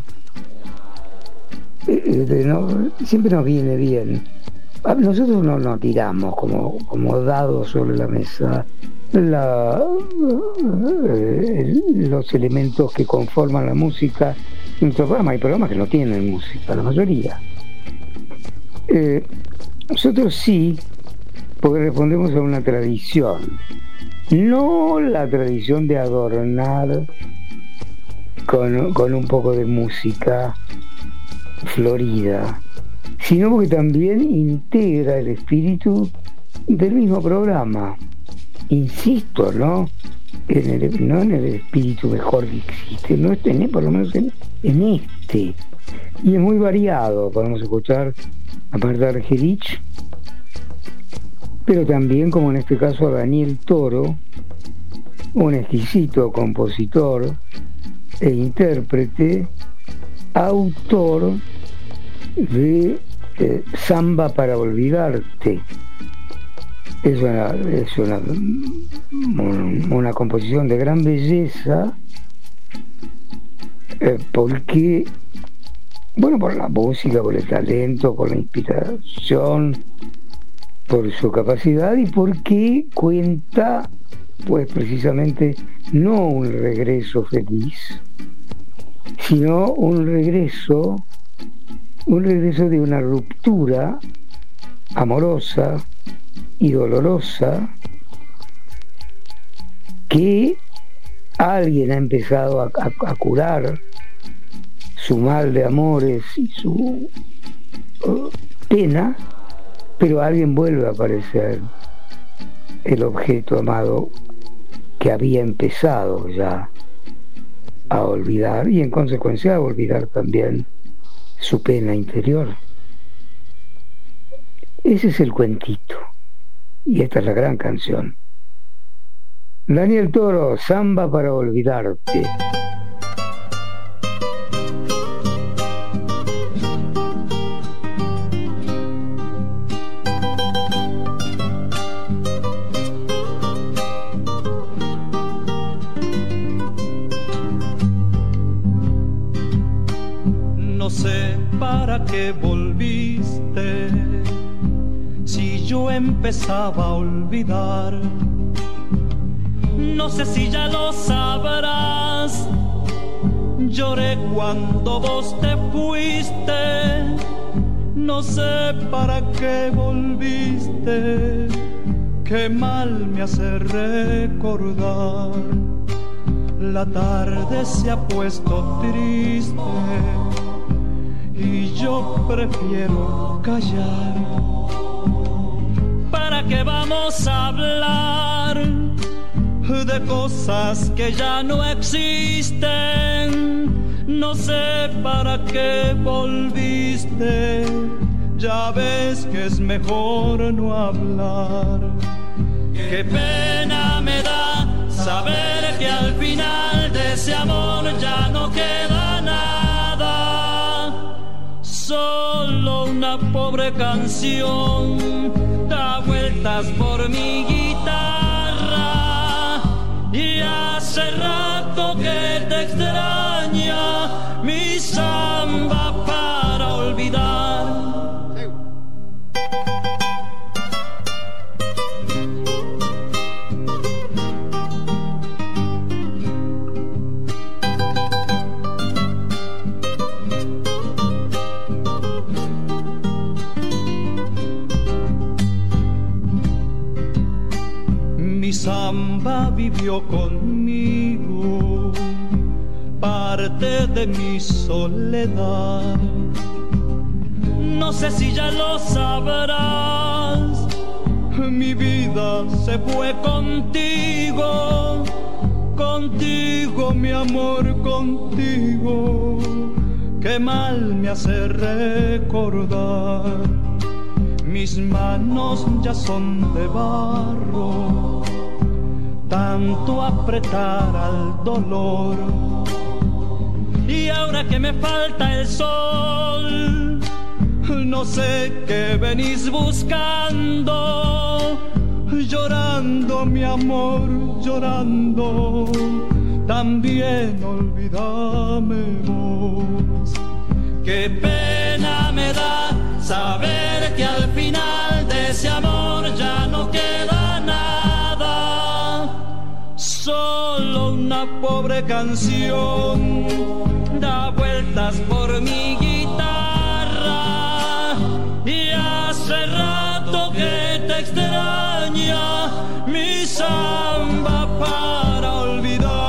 Eh, de, no, siempre nos viene bien. Nosotros no nos tiramos como, como dados sobre la mesa la, eh, los elementos que conforman la música. En nuestro programa hay programas que no tienen música, la mayoría. Eh, nosotros sí, porque respondemos a una tradición, no la tradición de adornar con, con un poco de música florida, sino porque también integra el espíritu del mismo programa. Insisto, ¿no? En el, no en el espíritu mejor que existe, no este, por lo menos en, en este. Y es muy variado, podemos escuchar a Marta Argerich, pero también, como en este caso, a Daniel Toro, un exquisito compositor e intérprete, autor de eh, Samba para olvidarte. Es una, es una, un, una composición de gran belleza, eh, porque, bueno, por la música, por el talento, por la inspiración, por su capacidad, y porque cuenta, pues precisamente, no un regreso feliz, sino un regreso, un regreso de una ruptura amorosa y dolorosa que alguien ha empezado a, a, a curar su mal de amores y su uh, pena, pero alguien vuelve a aparecer, el objeto amado que había empezado ya a olvidar, y en consecuencia a olvidar también su pena interior. Ese es el cuentito, y esta es la gran canción. Daniel Toro, Samba para olvidarte. No sé para qué volviste, si yo empezaba a olvidar. No sé si ya lo sabrás, lloré cuando vos te fuiste. No sé para qué volviste, qué mal me hace recordar. La tarde se ha puesto triste y yo prefiero callar. ¿Para qué vamos a hablar de cosas que ya no existen? No sé para qué volviste, ya ves que es mejor no hablar. Qué pena me da saber que al final de ese amor ya no queda nada, solo una pobre canción da vueltas por mi guitarra, y hace rato que te extraña mi samba para olvidar. Mi samba vivió conmigo, parte de mi soledad. No sé si ya lo sabrás, mi vida se fue contigo, contigo mi amor, contigo. Qué mal me hace recordar, mis manos ya son de barro, tanto apretar al dolor. Y ahora que me falta el sol, no sé qué venís buscando, llorando mi amor, llorando. también olvídame vos. Qué pena me da saber que al final de ese amor ya no queda nada, solo una pobre canción da vueltas por mi guitarra y hace rato que te extraña mi samba para olvidar.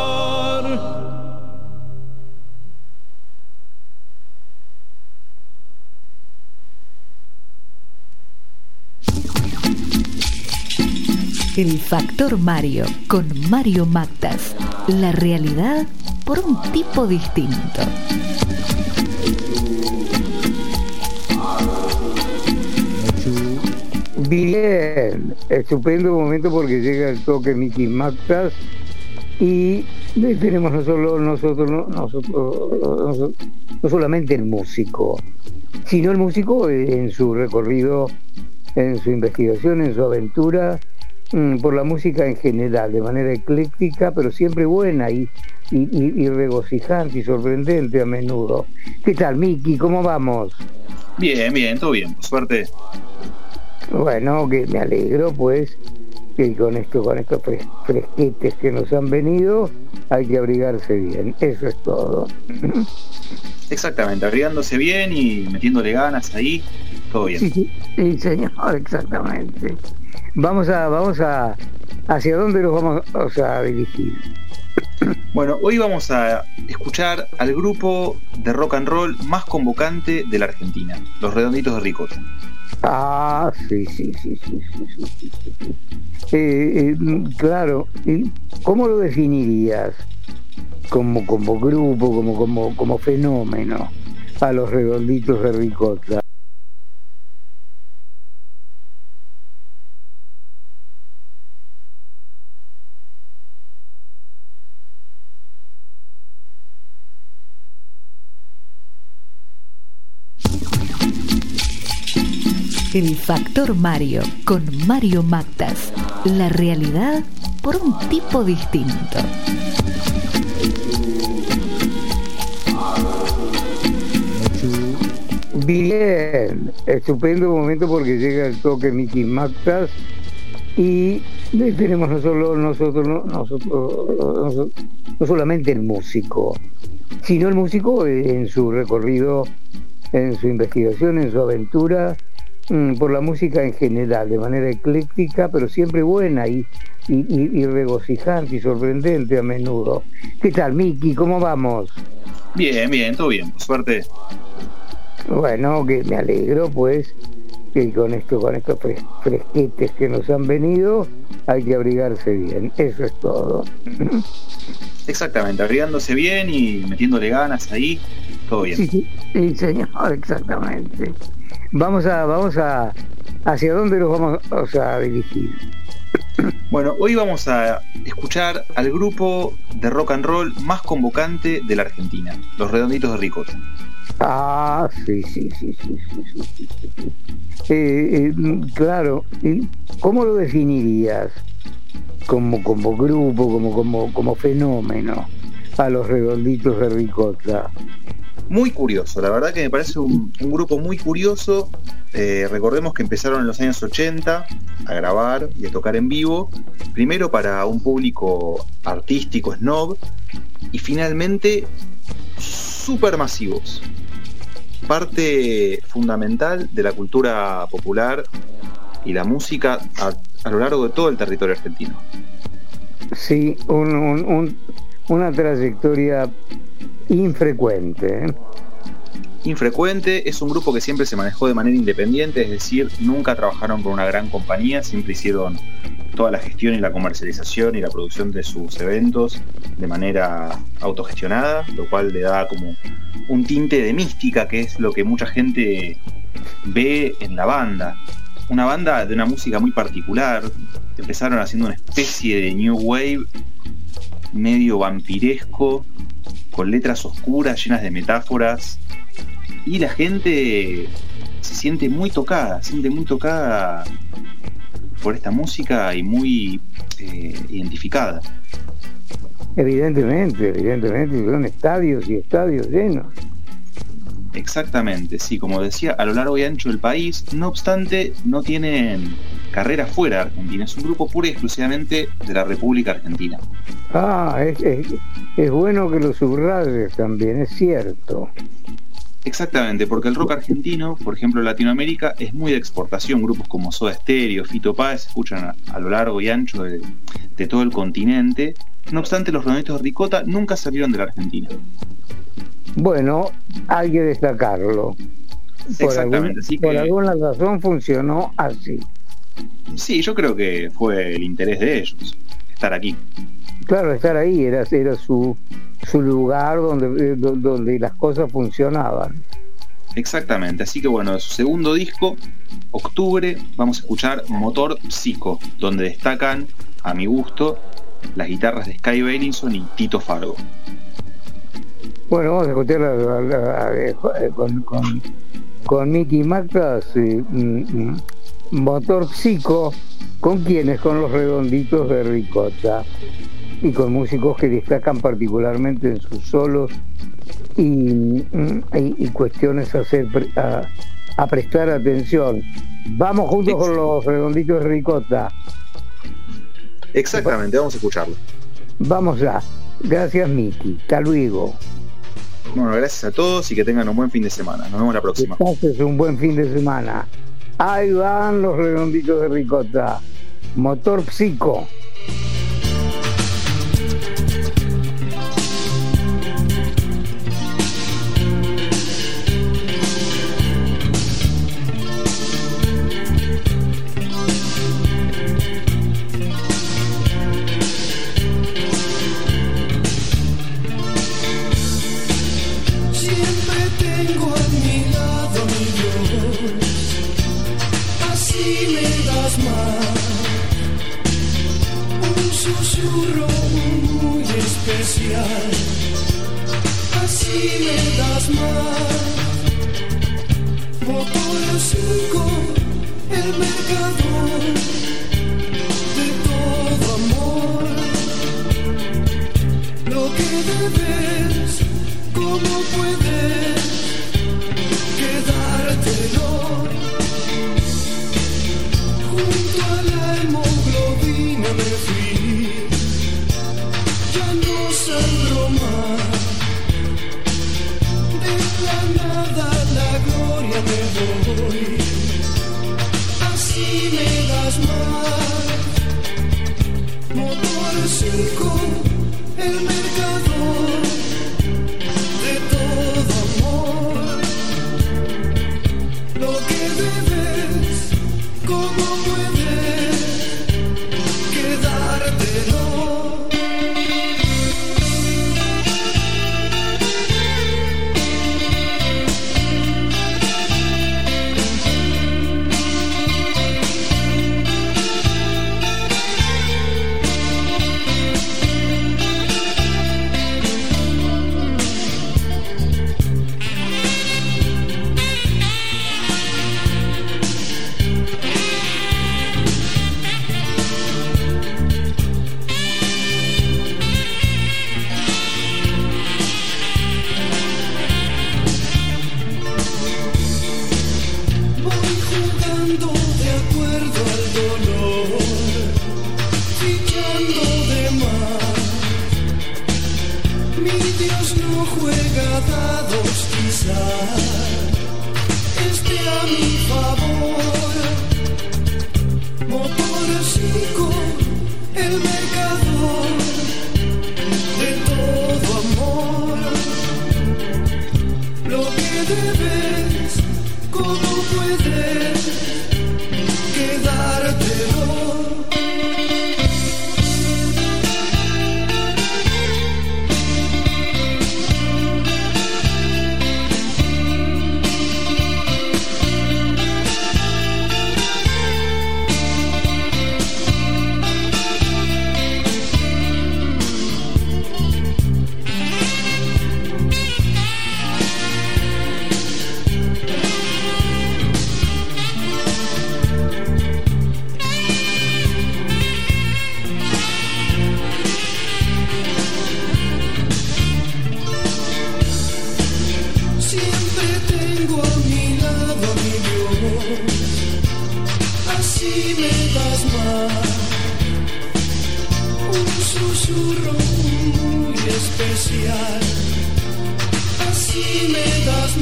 El Factor Mario, con Mario Mactas. La realidad por un tipo distinto. Bien, estupendo momento porque llega el toque Mickey Mactas y tenemos no solo nosotros, no, nosotros, nosotros, no solamente el músico, sino el músico en su recorrido, en su investigación, en su aventura por la música en general, de manera ecléctica, pero siempre buena y, y, y, y regocijante y sorprendente a menudo. ¿Qué tal, Miki? ¿Cómo vamos? Bien, bien, todo bien, por suerte. Bueno, que me alegro, pues, que con esto, con estos fres- fresquetes que nos han venido, hay que abrigarse bien. Eso es todo. Exactamente, abrigándose bien y metiéndole ganas ahí, todo bien. Sí, sí, sí, señor, exactamente. Vamos a, vamos a, ¿hacia dónde nos vamos o sea, a dirigir? Bueno, hoy vamos a escuchar al grupo de rock and roll más convocante de la Argentina, Los Redonditos de Ricota. Ah, sí, sí, sí, sí, sí, sí, sí, sí. Eh, eh, claro, ¿cómo lo definirías? Como, como grupo, como, como, como fenómeno, a Los Redonditos de Ricota. El Factor Mario, con Mario Mactas. La realidad por un tipo distinto. Bien, estupendo momento porque llega el toque Mickey Mactas y tenemos no solo nosotros, no, nosotros, nosotros, no solamente el músico, sino el músico en su recorrido, en su investigación, en su aventura por la música en general, de manera ecléctica, pero siempre buena y, y, y, y regocijante y sorprendente a menudo. ¿Qué tal, Miki? ¿Cómo vamos? Bien, bien, todo bien, por suerte. Bueno, que me alegro, pues, que con esto, con estos fres- fresquetes que nos han venido, hay que abrigarse bien. Eso es todo. Exactamente, abrigándose bien y metiéndole ganas ahí, todo bien. Sí, sí, sí, señor, exactamente. Vamos a, vamos a, ¿hacia dónde nos vamos o sea, a dirigir? Bueno, hoy vamos a escuchar al grupo de rock and roll más convocante de la Argentina, Los Redonditos de Ricota. Ah, sí, sí, sí, sí, sí, sí, sí, sí. Eh, eh, claro, ¿cómo lo definirías? Como, como grupo, como, como, como fenómeno, a Los Redonditos de Ricota. Muy curioso, la verdad que me parece un, un grupo muy curioso. Eh, recordemos que empezaron en los años ochenta a grabar y a tocar en vivo, primero para un público artístico, snob, y finalmente súper masivos. Parte fundamental de la cultura popular y la música a, a lo largo de todo el territorio argentino. Sí, un, un, un, una trayectoria infrecuente. ¿eh? Infrecuente, es un grupo que siempre se manejó de manera independiente, es decir, nunca trabajaron con una gran compañía, siempre hicieron toda la gestión y la comercialización y la producción de sus eventos de manera autogestionada, lo cual le da como un tinte de mística, que es lo que mucha gente ve en la banda. Una banda de una música muy particular. Empezaron haciendo una especie de new wave medio vampiresco, con letras oscuras llenas de metáforas, y la gente se siente muy tocada, se siente muy tocada por esta música y muy eh, identificada. Evidentemente, evidentemente, son estadios y estadios llenos. Exactamente, sí, como decía, a lo largo y ancho del país. No obstante, no tienen carrera fuera de Argentina. Es un grupo pura y exclusivamente de la República Argentina. Ah, es, es, es bueno que lo subrayes también, es cierto. Exactamente, porque el rock argentino, por ejemplo en Latinoamérica, es muy de exportación. Grupos como Soda Stereo, Fito Páez se escuchan a, a lo largo y ancho de, de todo el continente. No obstante, los Redonditos de Ricota nunca salieron de la Argentina. Bueno, hay que destacarlo. Por Exactamente, algún, así por que... alguna razón funcionó así. Sí, yo creo que fue el interés de ellos, estar aquí. Claro, estar ahí era, era su, su lugar donde, donde las cosas funcionaban. Exactamente, así que bueno, de su segundo disco, Octubre, vamos a escuchar Motor Psico, donde destacan, a mi gusto, las guitarras de Sky Beilinson y Tito Fargo. Bueno, vamos a escuchar la, la, la, la, con, con, con Miki Mactas, eh, mm, Motor Psico, ¿con quiénes? Con los Redonditos de Ricota, y con músicos que destacan particularmente en sus solos y, y, y cuestiones a, hacer, a, a prestar atención. Vamos juntos con los Redonditos de Ricota. Exactamente, vamos a escucharlo. Vamos ya. Gracias, Miki. Hasta luego. Bueno, gracias a todos y que tengan un buen fin de semana. Nos vemos la próxima. Gracias, un buen fin de semana. Ahí van los Redonditos de Ricota. Motor Psico. Así me das más. Motor Psico, el mercador de todo amor. Lo que debes, cómo puedes quedártelo. Junto a la hemoglobina me fui, ya no saldró más. De la nada a la gloria me voy. Así me das más. Motor Psico, el mercador de todo amor. Lo que debes, cómo puedes quedártelo. Te tengo a mi lado, mi Dios, así me das más. Un susurro muy especial, así me das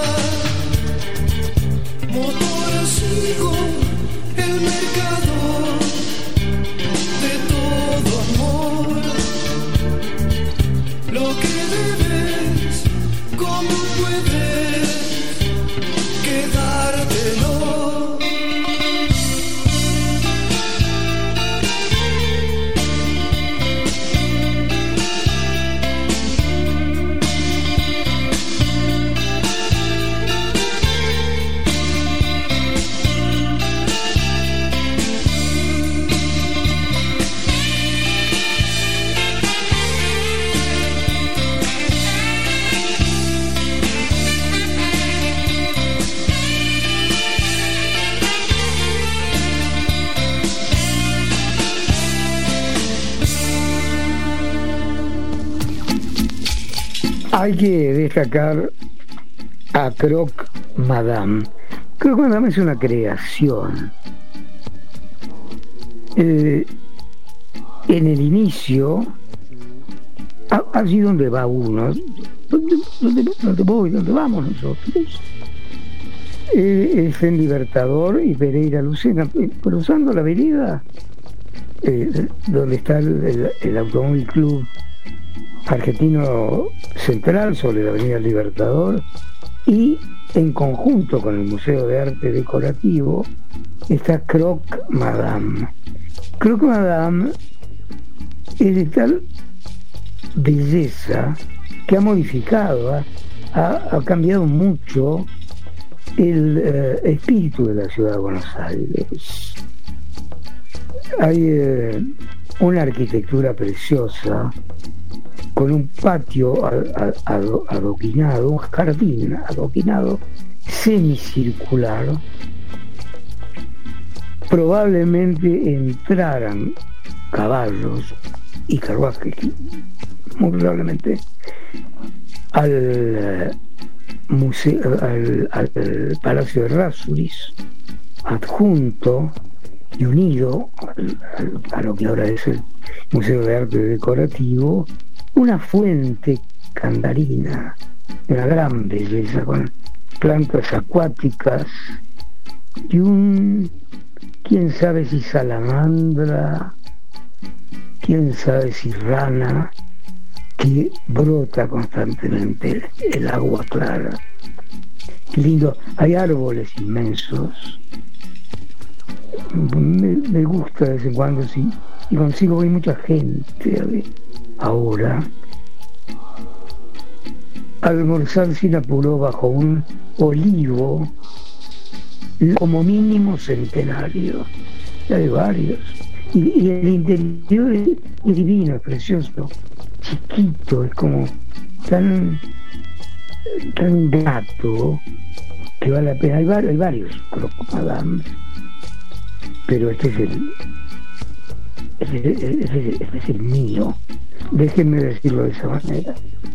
más. Motor, sigo el mercado de todo amor. Lo que debes, ¿cómo puedes quedártelo? Hay que destacar a Croque Madame. Croque Madame es una creación. Eh, en el inicio, allí donde va uno, donde, donde, donde voy, donde vamos nosotros, eh, es en Libertador y Pereira Lucena, cruzando la avenida eh, donde está el, el, el Automóvil Club Argentino Central, sobre la avenida Libertador, y en conjunto con el Museo de Arte Decorativo está Croque Madame. Croque Madame es de tal belleza que ha modificado, ha, ha cambiado mucho el eh, espíritu de la ciudad de Buenos Aires. Hay eh, una arquitectura preciosa, con un patio adoquinado, un jardín adoquinado semicircular. Probablemente entraran caballos y carruajes, muy probablemente, al museo, al, al Palacio de Errázuriz, adjunto y unido al, al, a lo que ahora es el Museo de Arte Decorativo, una fuente candarina de una gran belleza, con plantas acuáticas y un, quién sabe si salamandra, quién sabe si rana, que brota constantemente el, el agua clara. Qué lindo. Hay árboles inmensos. Me, me gusta de vez en cuando, sí, y consigo ver mucha gente a ver, ahora almorzar sin apuro bajo un olivo como mínimo centenario. Ya hay varios, y, y el interior es, es divino, es precioso, chiquito, es como tan tan gato que vale la pena. Hay varios, hay varios Croque Madame, pero este es el este, este, este es el mío, déjenme decirlo de esa manera.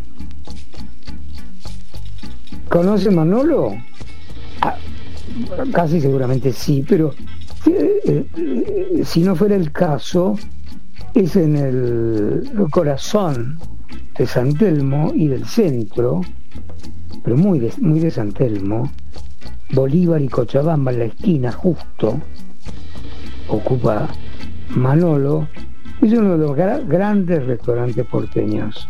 ¿Conoce Manolo? Ah, casi seguramente sí, pero eh, eh, si no fuera el caso, es en el corazón de San Telmo y del centro, pero muy de, muy de San Telmo, Bolívar y Cochabamba, en la esquina justo ocupa Manolo. Es uno de los gra- grandes restaurantes porteños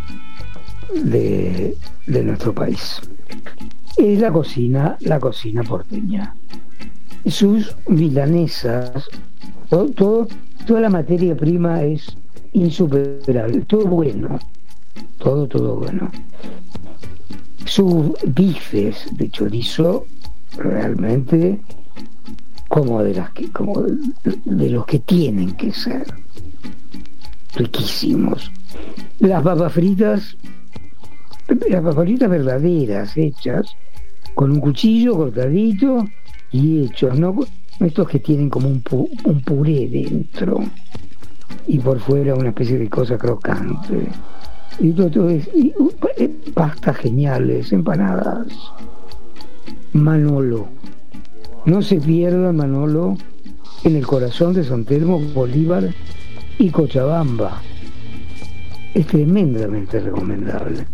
de, de nuestro país. Es la cocina, la cocina porteña. Sus milanesas, todo, todo, toda la materia prima es insuperable, todo bueno, todo, todo bueno. Sus bifes de chorizo realmente como de las que, como de, de los que tienen que ser, riquísimos. Las papas fritas, las papas fritas verdaderas, hechas con un cuchillo cortadito y hechos, no estos que tienen como un, pu, un puré dentro y por fuera una especie de cosa crocante. y todo, todo es, y, uh, pastas geniales, empanadas. Manolo. No se pierda Manolo en el corazón de San Telmo, Bolívar y Cochabamba. Es tremendamente recomendable.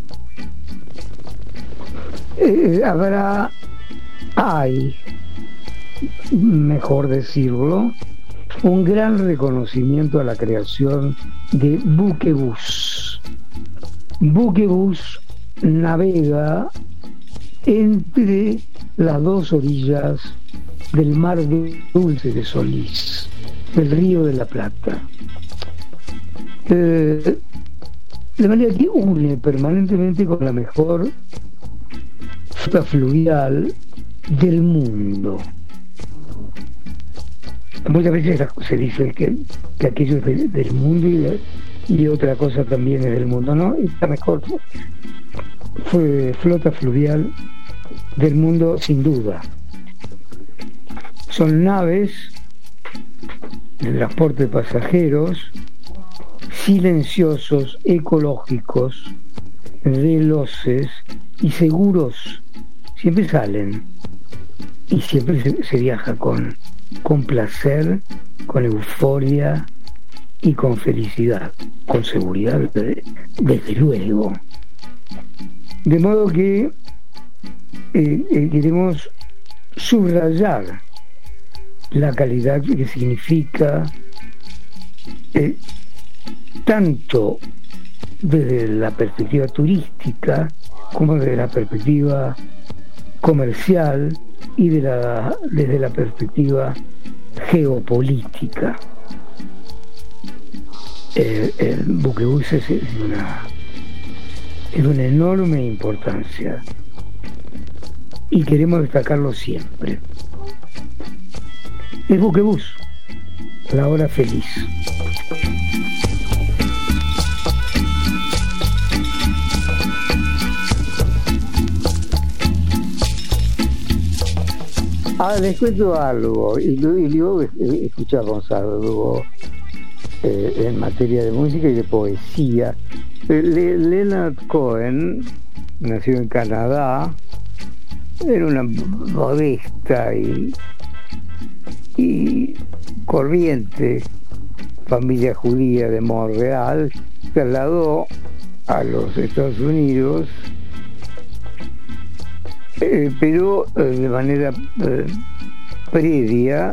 Eh, habrá, hay, mejor decirlo, un gran reconocimiento a la creación de Buquebus. Buquebus navega entre las dos orillas del mar dulce de Solís, del Río de la Plata. Eh, de manera que une permanentemente con la mejor flota fluvial del mundo. Muchas veces se dice que, que aquello es de, del mundo y, y otra cosa también es del mundo, ¿no? Y la mejor fue flota fluvial del mundo, sin duda. Son naves de transporte de pasajeros, silenciosos, ecológicos, veloces y seguros. Siempre salen y siempre se, se viaja con, con placer, con euforia y con felicidad, con seguridad, desde luego. De modo que eh, eh, queremos subrayar la calidad que significa eh, tanto desde la perspectiva turística como desde la perspectiva comercial y de la, desde la perspectiva geopolítica. El, el buquebús es una, es una enorme importancia y queremos destacarlo siempre. El buquebús, la hora feliz. Ah, les cuento algo, y luego escuchamos algo eh, en materia de música y de poesía. Le- Leonard Cohen nació en Canadá, era una modesta y, y corriente familia judía de Montreal, trasladó a los Estados Unidos, Eh, pero eh, de manera eh, previa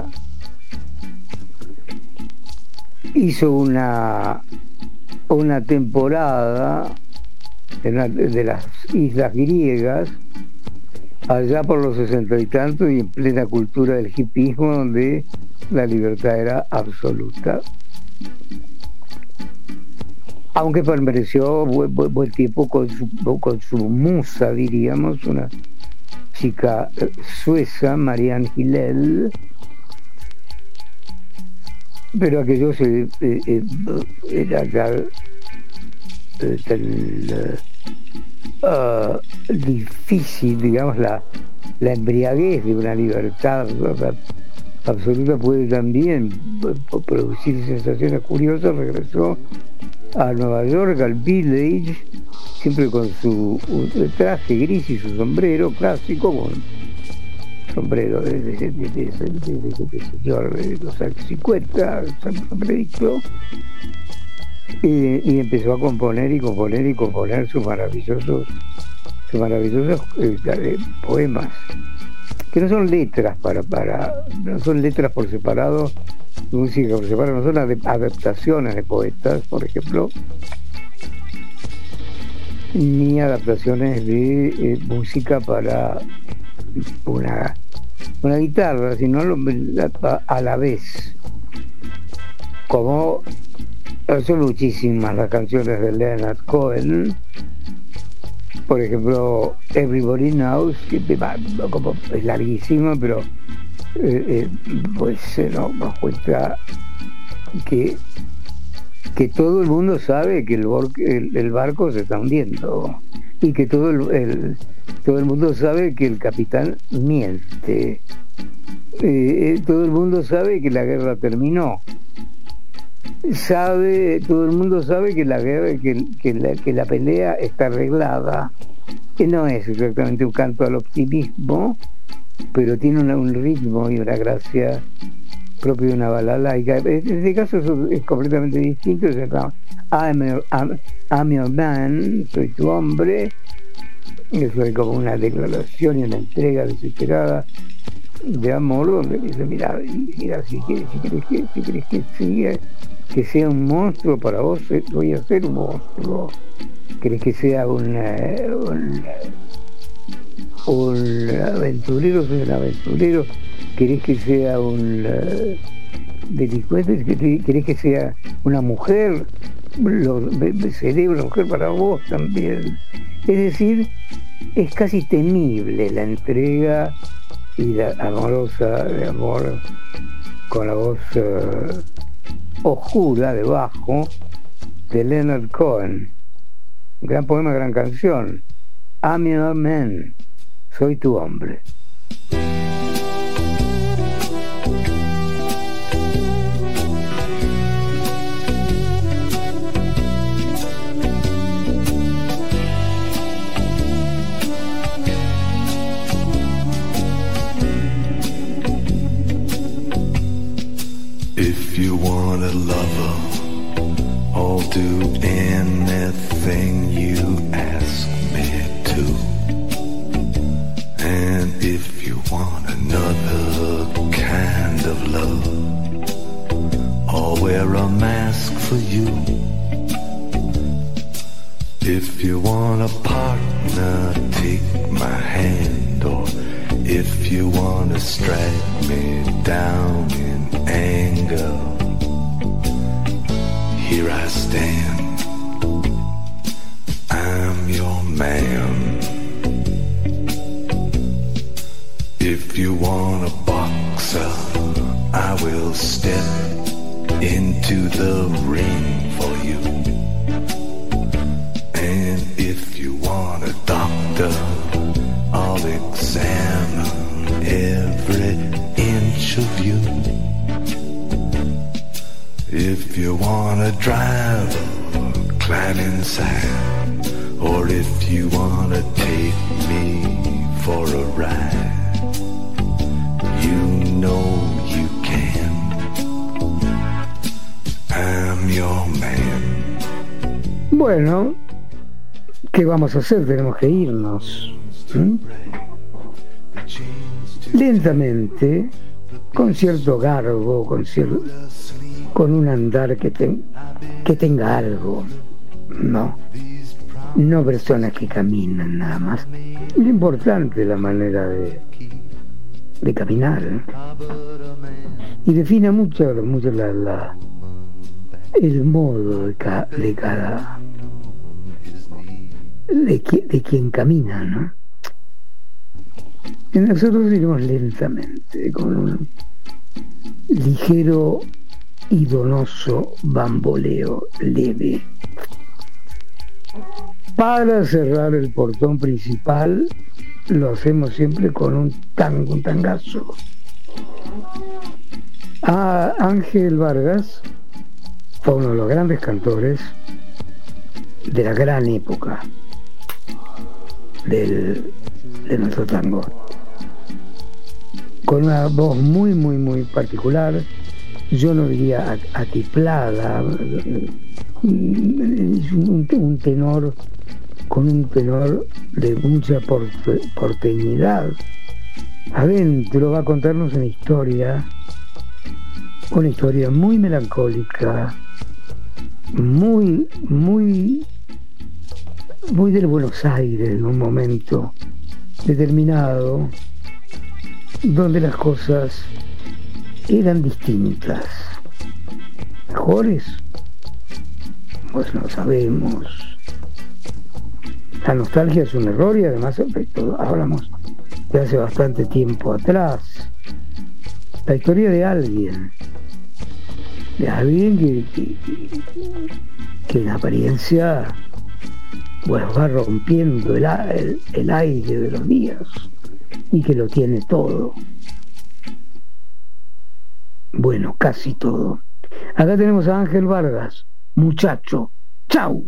hizo una una temporada en una de las islas griegas allá por los sesenta y tantos y en plena cultura del hipismo, donde la libertad era absoluta, aunque permaneció buen, buen, buen tiempo con su, con su musa, diríamos, una chica sueca, Marianne Hillel, pero aquello se, eh, eh, era ya eh, tan uh, difícil, digamos, la, la embriaguez de una libertad absoluta puede también producir sensaciones curiosas. Regresó a Nueva York, al Village, siempre con su traje gris y su sombrero clásico, con sombrero de, de, de, de, de, de, de, de señor de los años cincuenta, predicto, y, y empezó a componer y componer y componer sus maravillosos sus maravillosos eh, poemas, que no son letras para, para no son letras por separado, música por separado, no son adaptaciones de poetas, por ejemplo, ni adaptaciones de eh, música para una, una guitarra, sino lo, a, a la vez. Como son muchísimas las canciones de Leonard Cohen, por ejemplo, Everybody Knows, que como es larguísima, pero eh, eh, pues eh, no, nos cuenta que que todo el mundo sabe que el, el, el barco se está hundiendo y que todo el, el todo el mundo sabe que el capitán miente, eh, todo el mundo sabe que la guerra terminó, sabe, todo el mundo sabe que la guerra, que, que, la, que la pelea está arreglada, que no es exactamente un canto al optimismo, pero tiene una, un ritmo y una gracia propio de una balalaica. En este caso eso es completamente distinto. Se llama I'm, your, I'm, I'm your man, soy tu hombre. Eso es como una declaración y una entrega desesperada de amor, donde dice, mira, mira si quieres, si quieres que, si quieres que siga, que sea un monstruo para vos, voy a ser un monstruo. ¿Querés que sea un, un, un aventurero? Soy un aventurero. ¿Querés que sea un uh, delincuente? ¿Querés que sea una mujer? Lo, seré una mujer para vos también. Es decir, es casi temible la entrega y la amorosa de amor con la voz uh, oscura debajo de Leonard Cohen. Gran poema, gran canción. I'm your man, soy tu hombre. If you want a lover, I'll do anything you ask me to. And if you want another kind of love, I'll wear a mask for you. If you want a partner, take my hand. Or if you want to strike me down in anger, here I stand, I'm your man. If you want a boxer, I will step into the ring for you. And if you want a doctor, I'll examine every inch of you. If you wanna drive, climb inside. Or if you wanna take me for a ride, you know you can. I'm your man. Bueno, ¿qué vamos a hacer? Tenemos que irnos. ¿Mm? Lentamente, con cierto garbo, con cierto, con un andar que, ten, que tenga algo, no, no personas que caminan nada más. Lo importante es la manera de, de caminar, ¿eh? Y define mucho, mucho la, la, el modo de, ca, de cada de, de quien camina, ¿no? Y nosotros iremos lentamente, con un ligero y donoso bamboleo leve. Para cerrar el portón principal, lo hacemos siempre con un tango, un tangazo. A Ángel Vargas fue uno de los grandes cantores de la gran época del, de nuestro tango, con una voz muy muy muy particular, yo no diría atiplada, un, un tenor con un tenor de mucha porte, porteñidad. Adentro va a contarnos una historia, una historia muy melancólica, muy muy muy del Buenos Aires, en un momento determinado donde las cosas eran distintas. ¿Mejores? Pues no sabemos. La nostalgia es un error y además hablamos de hace bastante tiempo atrás. La historia de alguien, de alguien que, que, que en apariencia bueno, va rompiendo el, el, el aire de los días y que lo tiene todo. Bueno, casi todo. Acá tenemos a Ángel Vargas, muchacho. ¡Chau!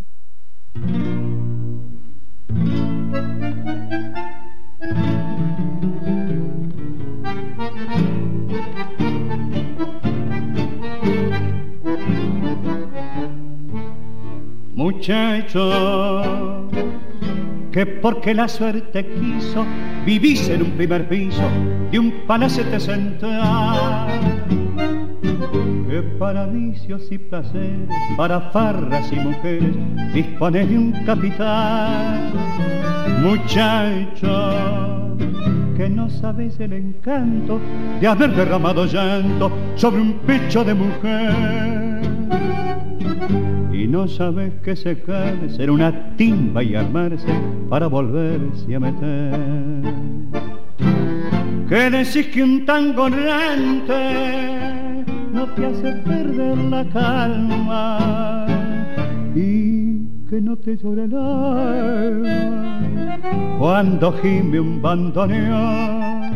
Muchacho, que porque la suerte quiso vivís en un primer piso de un palacete central, que para vicios y placeres, para farras y mujeres dispones de un capital. Muchacho, que no sabes el encanto de haber derramado llanto sobre un pecho de mujer, y no sabes que se cae ser una timba y armarse para volverse a meter. Que decís que un tango errante no te hace perder la calma y que no te llora el alma cuando gime un bandoneón.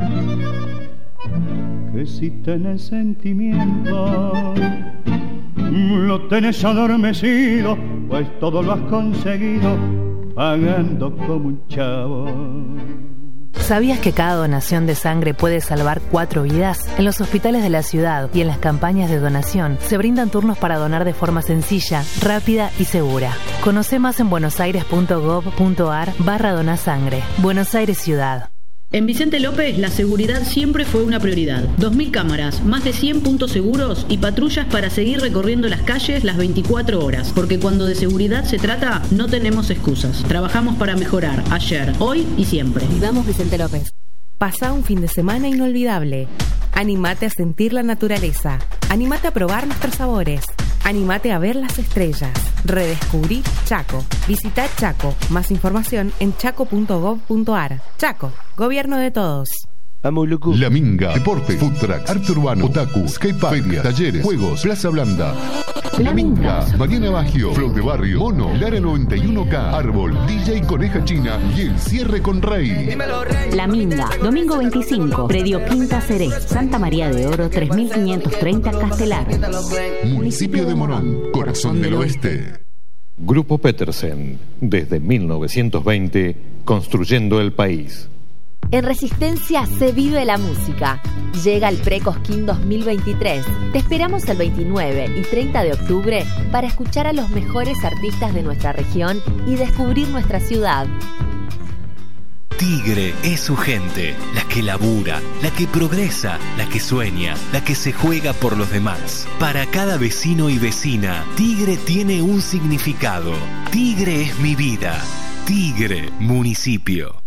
Que si tenés sentimiento lo tenés adormecido, pues todo lo has conseguido pagando como un chavo. ¿Sabías que cada donación de sangre puede salvar cuatro vidas? En los hospitales de la ciudad y en las campañas de donación se brindan turnos para donar de forma sencilla, rápida y segura. Conoce más en buenosaires.gov.ar barra donasangre. Buenos Aires Ciudad. En Vicente López, la seguridad siempre fue una prioridad. dos mil cámaras, más de cien puntos seguros y patrullas para seguir recorriendo las calles las veinticuatro horas. Porque cuando de seguridad se trata, no tenemos excusas. Trabajamos para mejorar ayer, hoy y siempre. Vivamos Vicente López. Pasá un fin de semana inolvidable. Animate a sentir la naturaleza. Animate a probar nuestros sabores. Animate a ver las estrellas. Redescubrí Chaco. Visita Chaco. Más información en chaco punto gov punto ar. Chaco, gobierno de todos. La Minga, deporte, food truck, arte urbano, otaku, skatepark, feria, talleres, juegos, Plaza Blanda. La Minga, Mariana Baggio, Flow de Barrio, Mono, Lara noventa y uno K, Árbol, D J Coneja China y el cierre con Rey. La Minga, domingo veinticinco, predio Quinta Seré, Santa María de Oro tres mil quinientos treinta Castelar. Municipio de Morón, corazón del oeste. Grupo Petersen, desde mil novecientos veinte, construyendo el país. En Resistencia se vive la música. Llega el Pre-Cosquín dos mil veintitrés. Te esperamos el veintinueve y treinta de octubre para escuchar a los mejores artistas de nuestra región y descubrir nuestra ciudad. Tigre es su gente, la que labura, la que progresa, la que sueña, la que se juega por los demás. Para cada vecino y vecina, Tigre tiene un significado. Tigre es mi vida. Tigre, municipio.